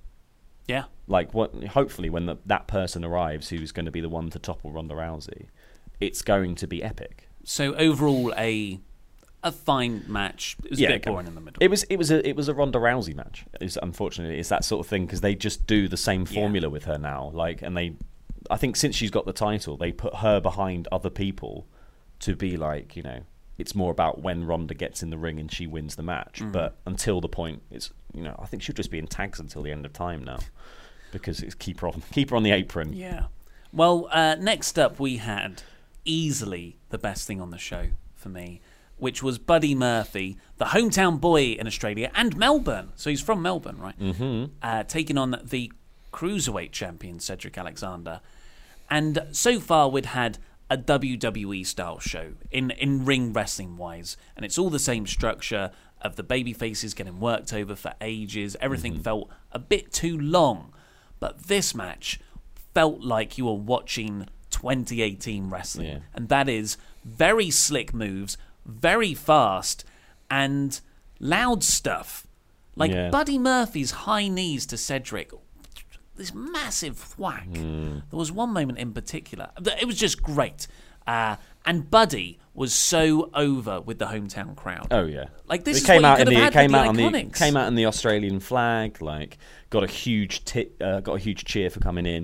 Yeah. Like, what? Hopefully, when the, that person arrives who's going to be the one to topple Ronda Rousey, it's going to be epic. So overall, a a fine match. It was yeah, a bit boring in the middle. It was. It was a. It was a Ronda Rousey match. Is unfortunately, it's that sort of thing because they just do the same formula yeah. with her now. Like, and they, I think since she's got the title, they put her behind other people to be like, you know, it's more about when Ronda gets in the ring and she wins the match. Mm. But until the point, it's, you know, I think she'll just be in tags until the end of time now. Because it's keep her on, keep her on the apron. Yeah. Well, uh, next up we had easily the best thing on the show for me, which was Buddy Murphy, the hometown boy in Australia and Melbourne. So he's from Melbourne, right? Mm-hmm. Uh, taking on the cruiserweight champion Cedric Alexander. And so far we'd had a W W E style show in, in ring wrestling wise, and it's all the same structure of the baby faces getting worked over for ages. Everything mm-hmm. felt a bit too long. But this match felt like you were watching twenty eighteen wrestling. Yeah. And that is very slick moves, very fast, and loud stuff. Like yeah. Buddy Murphy's high knees to Cedric. This massive thwack. Mm. There was one moment in particular. It was just great. Uh, and Buddy was so over with the hometown crowd. Oh yeah, like this it is came what out you could in the, have it had came with out on the the Iconics. came out in the Australian flag. Like got a huge ti- uh, got a huge cheer for coming in.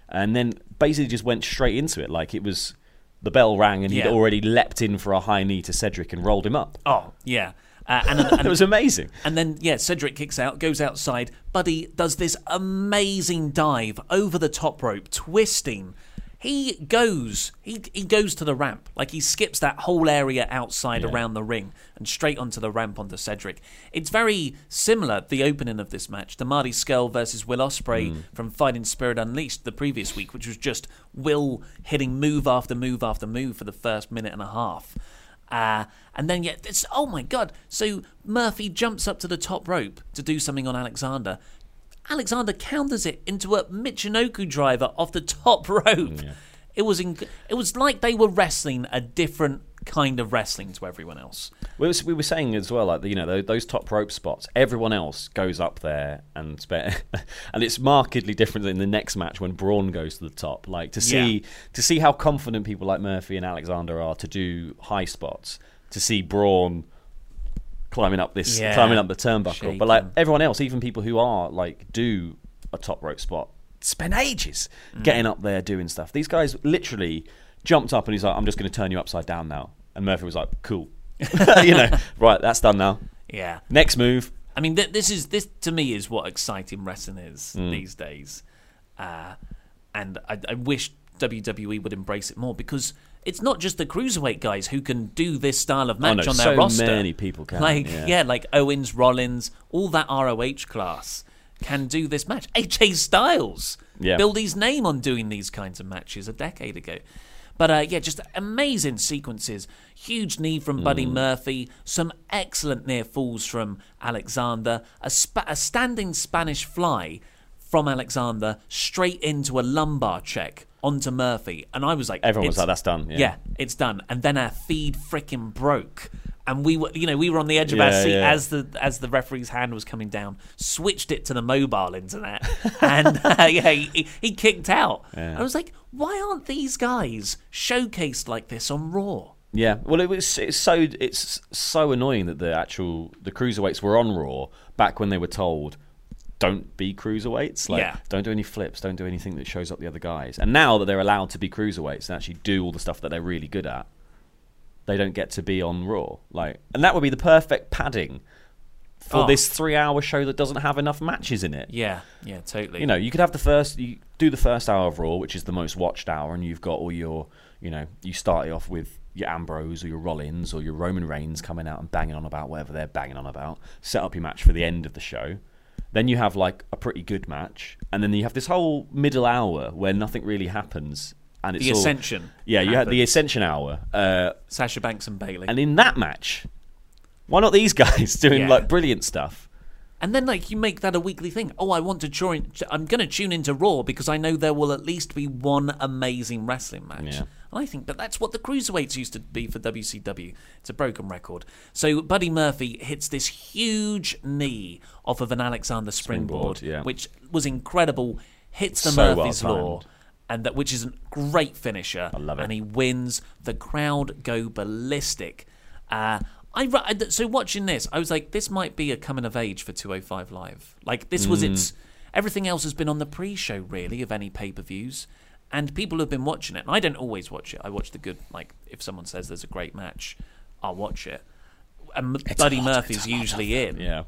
and then basically just went straight into it. Like it was the bell rang and he'd Yeah. already leapt in for a high knee to Cedric and rolled him up. Oh, yeah. Uh, and, and, It was amazing. And then, yeah, Cedric kicks out, goes outside. Buddy does this amazing dive over the top rope, twisting. He goes, he he goes to the ramp. Like, he skips that whole area outside Yeah. around the ring and straight onto the ramp onto Cedric. It's very similar, the opening of this match, to Marty Scurll versus Will Ospreay Mm. from Fighting Spirit Unleashed the previous week, which was just Will hitting move after move after move for the first minute and a half. Uh, and then, yeah, it's, oh my God. So Murphy jumps up to the top rope to do something on Alexander. Alexander counters it into a Michinoku driver off the top rope. Yeah. It was inc- it was like they were wrestling a different kind of wrestling to everyone else. We, was, we were saying as well, like you know, those, those top rope spots. Everyone else goes up there and spe- and it's markedly different in the next match when Braun goes to the top. Like to see Yeah. to see how confident people like Murphy and Alexander are to do high spots. To see Braun climbing up this, Yeah. climbing up the turnbuckle. Shaking. But like everyone else, even people who are like do a top rope spot, spend ages Mm. getting up there doing stuff. These guys literally jumped up and he's like, "I'm just going to turn you upside down now." And Murphy was like, "Cool." You know, right, that's done now. Yeah. Next move. I mean, th- this is this to me is what exciting wrestling is Mm. these days, uh, and I, I wish W W E would embrace it more, because it's not just the cruiserweight guys who can do this style of match Oh, no, on their so roster. many people can, Like yeah. like Owens, Rollins, all that R O H class can do this match. A J Styles Yeah. built his name on doing these kinds of matches a decade ago. But uh, yeah, just amazing sequences. Huge knee from Buddy Mm. Murphy. Some excellent near falls from Alexander. A, spa- a standing Spanish fly from Alexander straight into a lumbar check onto Murphy. And I was like... Everyone was it's- like, "That's done." Yeah. Yeah, it's done. And then our feed frickin' broke. And we were, you know, we were on the edge of Yeah, our seat yeah. as the as the referee's hand was coming down. Switched it to the mobile internet, and uh, yeah, he, he kicked out. Yeah. I was like, why aren't these guys showcased like this on Raw? Yeah, well, it was it's so it's so annoying that the actual the cruiserweights were on Raw back when they were told, don't be cruiserweights, like Yeah. don't do any flips, don't do anything that shows up the other guys. And now that they're allowed to be cruiserweights and actually do all the stuff that they're really good at, they don't get to be on Raw. Like, and that would be the perfect padding for Oh. this three-hour show that doesn't have enough matches in it. Yeah, yeah, totally. You know, you could have the first, you do the first hour of Raw, which is the most watched hour, and you've got all your, you know, you start it off with your Ambrose or your Rollins or your Roman Reigns coming out and banging on about whatever they're banging on about. Set up your match for the end of the show. Then you have like a pretty good match, and then you have this whole middle hour where nothing really happens, and it's The all, Ascension Yeah, you had the happens. Ascension hour. Uh, Sasha Banks and Bayley. and in that match, why not these guys doing Yeah. like brilliant stuff? And then, like, you make that a weekly thing. Oh, I want to join. I'm going to tune into Raw because I know there will at least be one amazing wrestling match. Yeah. And I think that that's what the cruiserweights used to be for W C W. It's a broken record. So Buddy Murphy hits this huge knee off of an Alexander springboard, Springboard, yeah. which was incredible. Hits the So Murphy's well Law, timed. and that which is a great finisher. I love it. And he wins. The crowd go ballistic. Uh, I ru- I- so watching this, I was like, this might be a coming of age for two oh five Live. Like, this was Mm. its. Everything else has been on the pre-show, really, of any pay-per-views, and people have been watching it. And I don't always watch it. I watch the good. Like, if someone says there's a great match, I'll watch it. And M- Buddy Murphy's usually in. Yeah.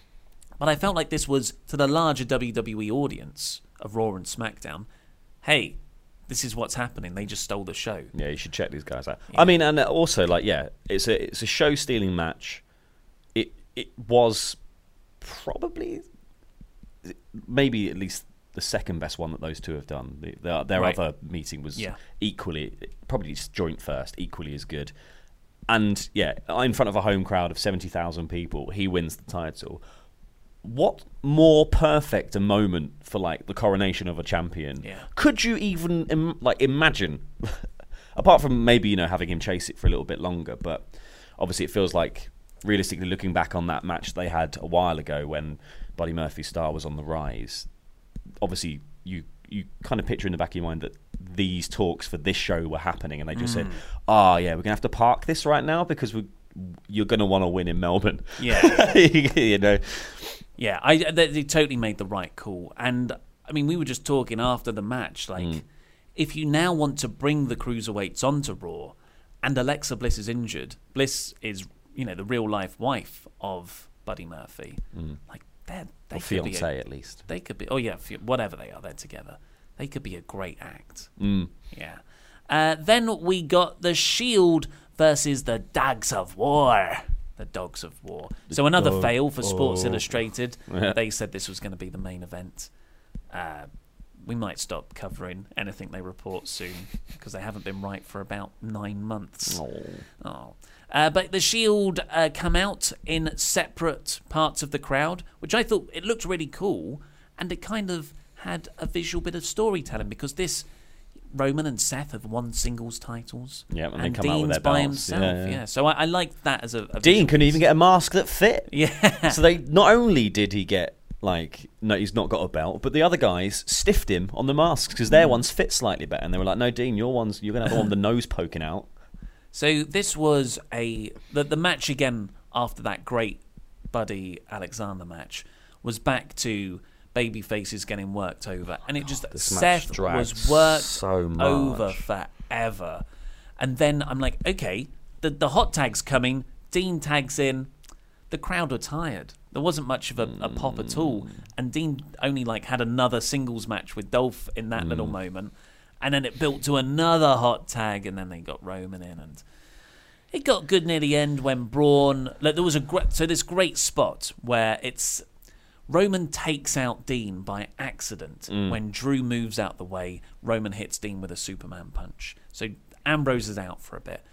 But I felt like this was to the larger W W E audience of Raw and SmackDown. Hey, this is what's happening. They just stole the show. Yeah, you should check these guys out. I mean, and also, like, yeah, it's a it's a show stealing match. It it was probably maybe at least the second best one that those two have done. The, their their Right. other meeting was Yeah. equally, probably just joint first, equally as good. And yeah, in front of a home crowd of seventy thousand people, he wins the title. What more perfect a moment for like the coronation of a champion? Yeah. Could you even Im- like imagine? Apart from maybe, you know, having him chase it for a little bit longer, but obviously it feels like, realistically looking back on that match they had a while ago when Buddy Murphy's star was on the rise, obviously you you kind of picture in the back of your mind that these talks for this show were happening, and they just said, "Ah, oh, yeah, we're gonna have to park this right now because we you're gonna want to win in Melbourne." Yeah. You know. Yeah, I they, they totally made the right call. And I mean, we were just talking after the match, like, mm. if you now want to bring the cruiserweights onto Raw, and Alexa Bliss is injured, Bliss is, you know, the real-life wife of Buddy Murphy. Mm. Like, they're, they or could fiance, be a, at least. They could be, oh yeah, whatever they are, they're together. They could be a great act. Mm. Yeah. Uh, then we got the Shield versus the Dogs of War. The Dogs of War. The so another dog- fail for Sports oh. Illustrated. Yeah. They said this was going to be the main event. Uh, we might stop covering anything they report soon because they haven't been right for about nine months. Oh. Oh. Uh, but the Shield uh, come out in separate parts of the crowd, which I thought it looked really cool, and it kind of had a visual bit of storytelling because this Roman and Seth have won singles titles. Yeah, and, and they come Dean's out with their by belts. himself. Yeah, yeah. yeah. So I, I liked that as a, a Dean visual couldn't piece. even get a mask that fit. Yeah. So they not only did he get like no, he's not got a belt, but the other guys stiffed him on the masks because their ones fit slightly better, and they were like, "No, Dean, your ones you're gonna have the one with the nose poking out." So this was a the, the match again after that great Buddy Alexander match was back to baby faces getting worked over, and it just This match Seth dragged was worked so much. over forever, and then I'm like, okay, the the hot tag's coming. Dean tags in. The crowd were tired. There wasn't much of a, a pop at all, and Dean only like had another singles match with Dolph in that Mm. little moment. And then it built to another hot tag, and then they got Roman in, and it got good near the end when Braun. Like, there was a great, so this great spot where it's Roman takes out Dean by accident Mm. when Drew moves out the way. Roman hits Dean with a Superman punch. So Ambrose is out for a bit.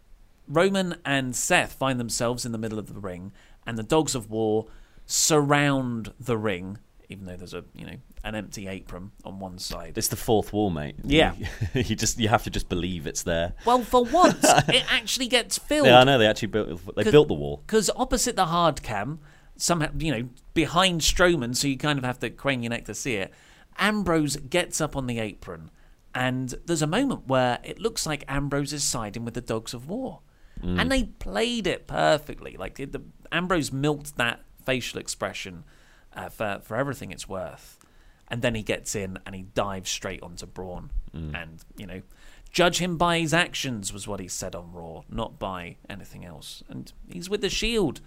Roman and Seth find themselves in the middle of the ring, and the Dogs of War surround the ring. Even though there's a you know an empty apron on one side, It's the fourth wall, mate. Yeah. you, you just you have to just believe it's there. well, for once, it actually gets filled. Yeah, I know they actually built they built the wall. Because opposite the hard cam, somehow you know behind Strowman, so you kind of have to crane your neck to see it. Ambrose gets up on the apron, and there's a moment where it looks like Ambrose is siding with the Dogs of War, Mm. and they played it perfectly. Like the, the Ambrose milked that facial expression. Uh, for for everything it's worth, and then he gets in and he dives straight onto Braun, Mm. and you know, judge him by his actions was what he said on Raw, not by anything else. And he's with the Shield,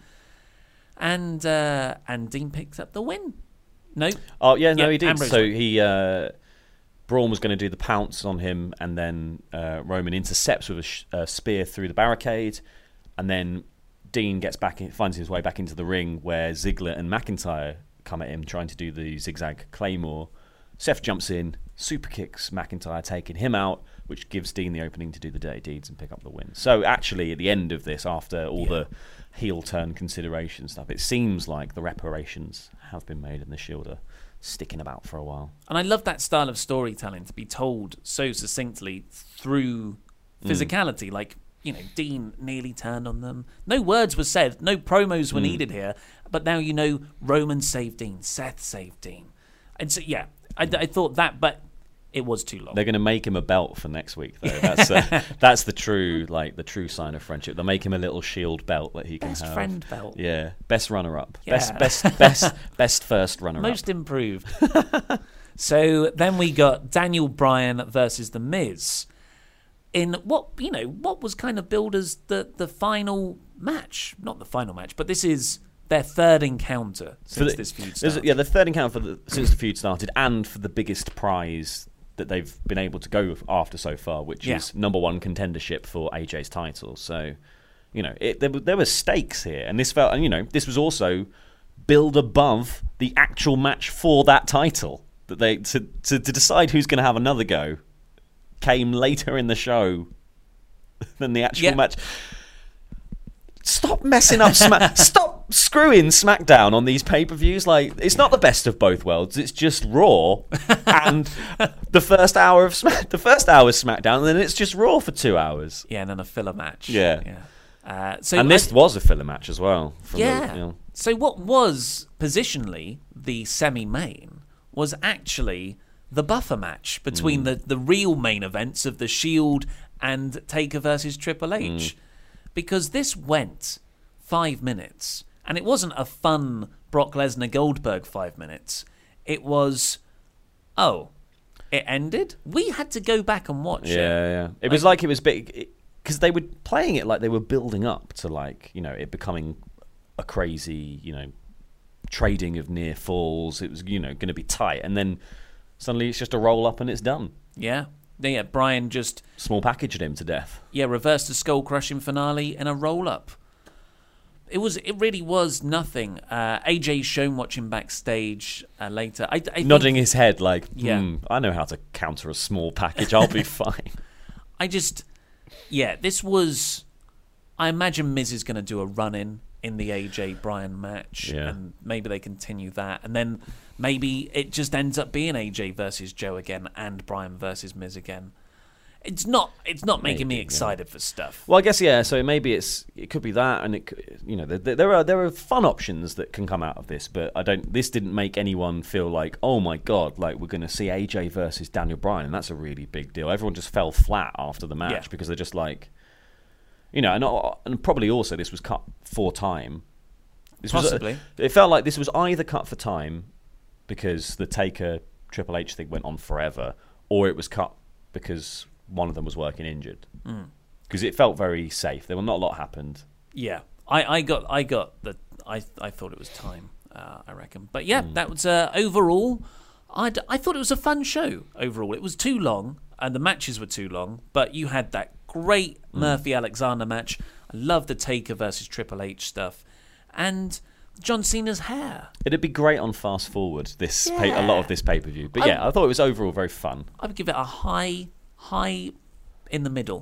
and uh, and Dean picks up the win. No, Oh yeah, no, Yeah, he did. Ambrose So won. he uh, Braun was going to do the pounce on him, and then uh, Roman intercepts with a, sh- a spear through the barricade, and then Dean gets back, in, finds his way back into the ring where Ziggler and McIntyre come at him trying to do the zigzag claymore. Seth jumps in, super kicks McIntyre, taking him out, which gives Dean the opening to do the dirty deeds and pick up the win. So actually, at the end of this, after all Yeah. the heel turn consideration stuff, it seems like the reparations have been made and the Shield are sticking about for a while. and I love that style of storytelling to be told so succinctly through physicality. Like you know, Dean nearly turned on them. No words were said, no promos were Mm. needed here. But now you know Roman saved Dean, Seth saved Dean, and so yeah, I, I thought that, but it was too long. They're going to make him a belt for next week, though. That's uh, that's the true like the true sign of friendship. They'll make him a little Shield belt that he can Best have. friend belt. Yeah, best runner up. Yeah. Best best best best first runner Most up. improved. So then we got Daniel Bryan versus The Miz in what you know what was kind of billed as the the final match, not the final match, but this is their third encounter For since the- this feud there's- started. Yeah, the third encounter for the, since the feud started, and for the biggest prize that they've been able to go after so far, which Yeah. is number one contendership for A J's title. So, you know, it, there, were- there were stakes here, and this felt, and you know, this was also billed above the actual match for that title. That they to to, to decide who's going to have another go came later in the show than the actual Yeah. match. Stop messing up Smack. Stop screwing SmackDown on these pay-per-views. Like, it's not the best of both worlds. It's just Raw and the first hour of Smack. The first hour is SmackDown, and then it's just Raw for two hours. Yeah, and then a filler match. Yeah. yeah. Uh, so And this I- was a filler match as well. from the- yeah. you know. So what was positionally the semi-main was actually the buffer match between Mm. the, the real main events of the Shield and Taker versus Triple H. Mm. Because this went five minutes, and it wasn't a fun Brock Lesnar Goldberg five minutes. It was oh, it ended? We had to go back and watch yeah, it. Yeah, yeah. It like, was like it was big because they were playing it like they were building up to like you know it becoming a crazy you know trading of near falls. It was you know going to be tight, and then suddenly it's just a roll up and it's done. Yeah. Yeah, Brian just small packaged him to death. Yeah, reversed the skull crushing finale in a roll up. It was. It really was nothing. Uh, A J's shown watching backstage uh, later, I, I nodding think, his head like, hmm, yeah. I know how to counter a small package. I'll be fine. I just, yeah, this was. I imagine Miz is going to do a run in in the A J Brian match, yeah. and maybe they continue that, and then maybe it just ends up being A J versus Joe again, and Brian versus Miz again. It's not. It's not making maybe, me excited yeah. for stuff. Well, I guess yeah. So maybe it's it could be that, and it could, you know there, there are there are fun options that can come out of this, but I don't. This didn't make anyone feel like, oh my god, like we're going to see A J versus Daniel Bryan, and that's a really big deal. Everyone just fell flat after the match yeah. because they're just like, you know, and, and probably also this was cut for time. This Possibly, was a, it felt like this was either cut for time because the Taker Triple H thing went on forever, or it was cut because one of them was working injured, because mm. it felt very safe. There were not a lot happened. Yeah, I, I got I got the I I thought it was time. Uh, I reckon, but yeah, mm. that was uh, overall. I I thought it was a fun show overall. It was too long, and the matches were too long. But you had that great mm. Murphy Alexander match. I love the Taker versus Triple H stuff, and John Cena's hair. It'd be great on fast forward. This yeah. pay, a lot of this pay per view, but yeah, I, I thought it was overall very fun. I would give it a high. High in the middle,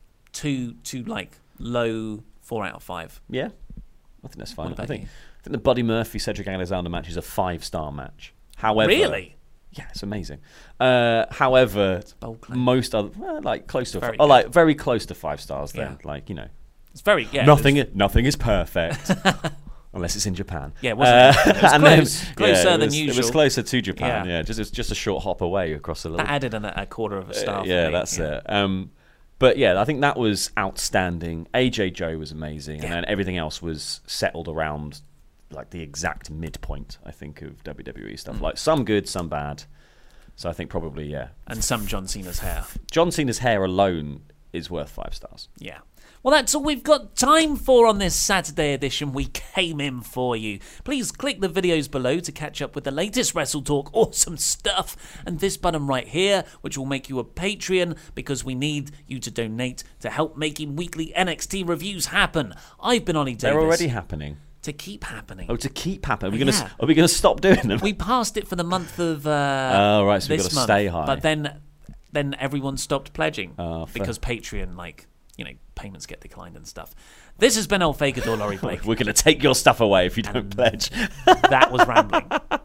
to to like low four out of five. Yeah, I think that's fine. I think you? I think the Buddy Murphy Cedric Alexander match is a five star match. However, really, yeah, it's amazing. Uh, however, it's a bold claim. Most other well, like close to very oh, like very close to five stars. Then yeah. like you know, it's very yeah. Nothing is, nothing is perfect. Unless it's in Japan. Yeah, it wasn't. Uh, it was and close, then, closer yeah, than was, usual. It was closer to Japan, yeah. yeah. just, it's just a short hop away across the little... That added an, a quarter of a star uh, for Yeah, me. that's yeah. it. Um, but yeah, I think that was outstanding. A J Joe was amazing, yeah. and then everything else was settled around like the exact midpoint, I think, of W W E stuff. Mm. Like some good, some bad. So I think probably, yeah. And some John Cena's hair. John Cena's hair alone is worth five stars. Yeah. Well, that's all we've got time for on this Saturday edition. We came in for you. Please click the videos below to catch up with the latest Wrestle Talk awesome stuff. And this button right here, which will make you a Patreon, because we need you to donate to help making weekly N X T reviews happen. I've been Ollie Davis. They're already happening. To keep happening. Oh, to keep happening. Are we yeah. going to are we going to stop doing them? We passed it for the month of uh, oh, right, so we've got to month, stay high. But then, then everyone stopped pledging oh, because Patreon, like, you know, payments get declined and stuff. This has been El Fagador, Laurie Blake. We're going to take your stuff away if you don't and pledge. That was rambling.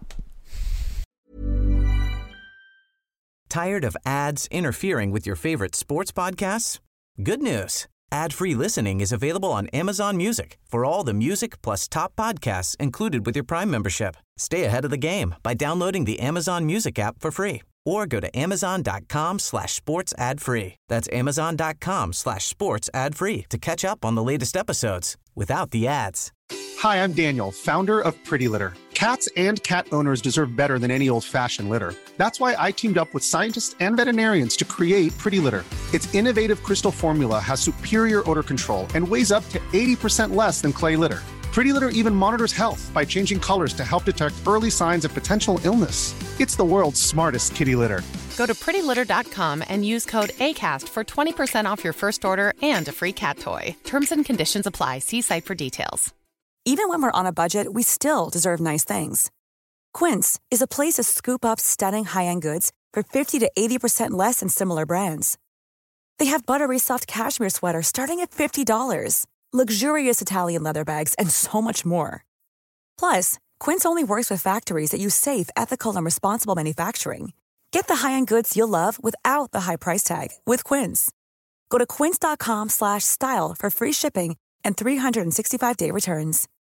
Tired of ads interfering with your favorite sports podcasts? Good news. Ad-free listening is available on Amazon Music for all the music plus top podcasts included with your Prime membership. Stay ahead of the game by downloading the Amazon Music app for free or go to amazon.com slash sports ad free. That's amazon.com slash sports ad free to catch up on the latest episodes without the ads. Hi, I'm Daniel, founder of Pretty Litter. Cats and cat owners deserve better than any old-fashioned litter. That's why I teamed up with scientists and veterinarians to create Pretty Litter. Its innovative crystal formula has superior odor control and weighs up to eighty percent less than clay litter. Pretty Litter even monitors health by changing colors to help detect early signs of potential illness. It's the world's smartest kitty litter. Go to pretty litter dot com and use code ACAST for twenty percent off your first order and a free cat toy. Terms and conditions apply. See site for details. Even when we're on a budget, we still deserve nice things. Quince is a place to scoop up stunning high-end goods for fifty to eighty percent less than similar brands. They have buttery soft cashmere sweaters starting at fifty dollars, luxurious Italian leather bags, and so much more. Plus, Quince only works with factories that use safe, ethical, and responsible manufacturing. Get the high-end goods you'll love without the high price tag with Quince. Go to quince.com slash style for free shipping and three sixty-five day returns.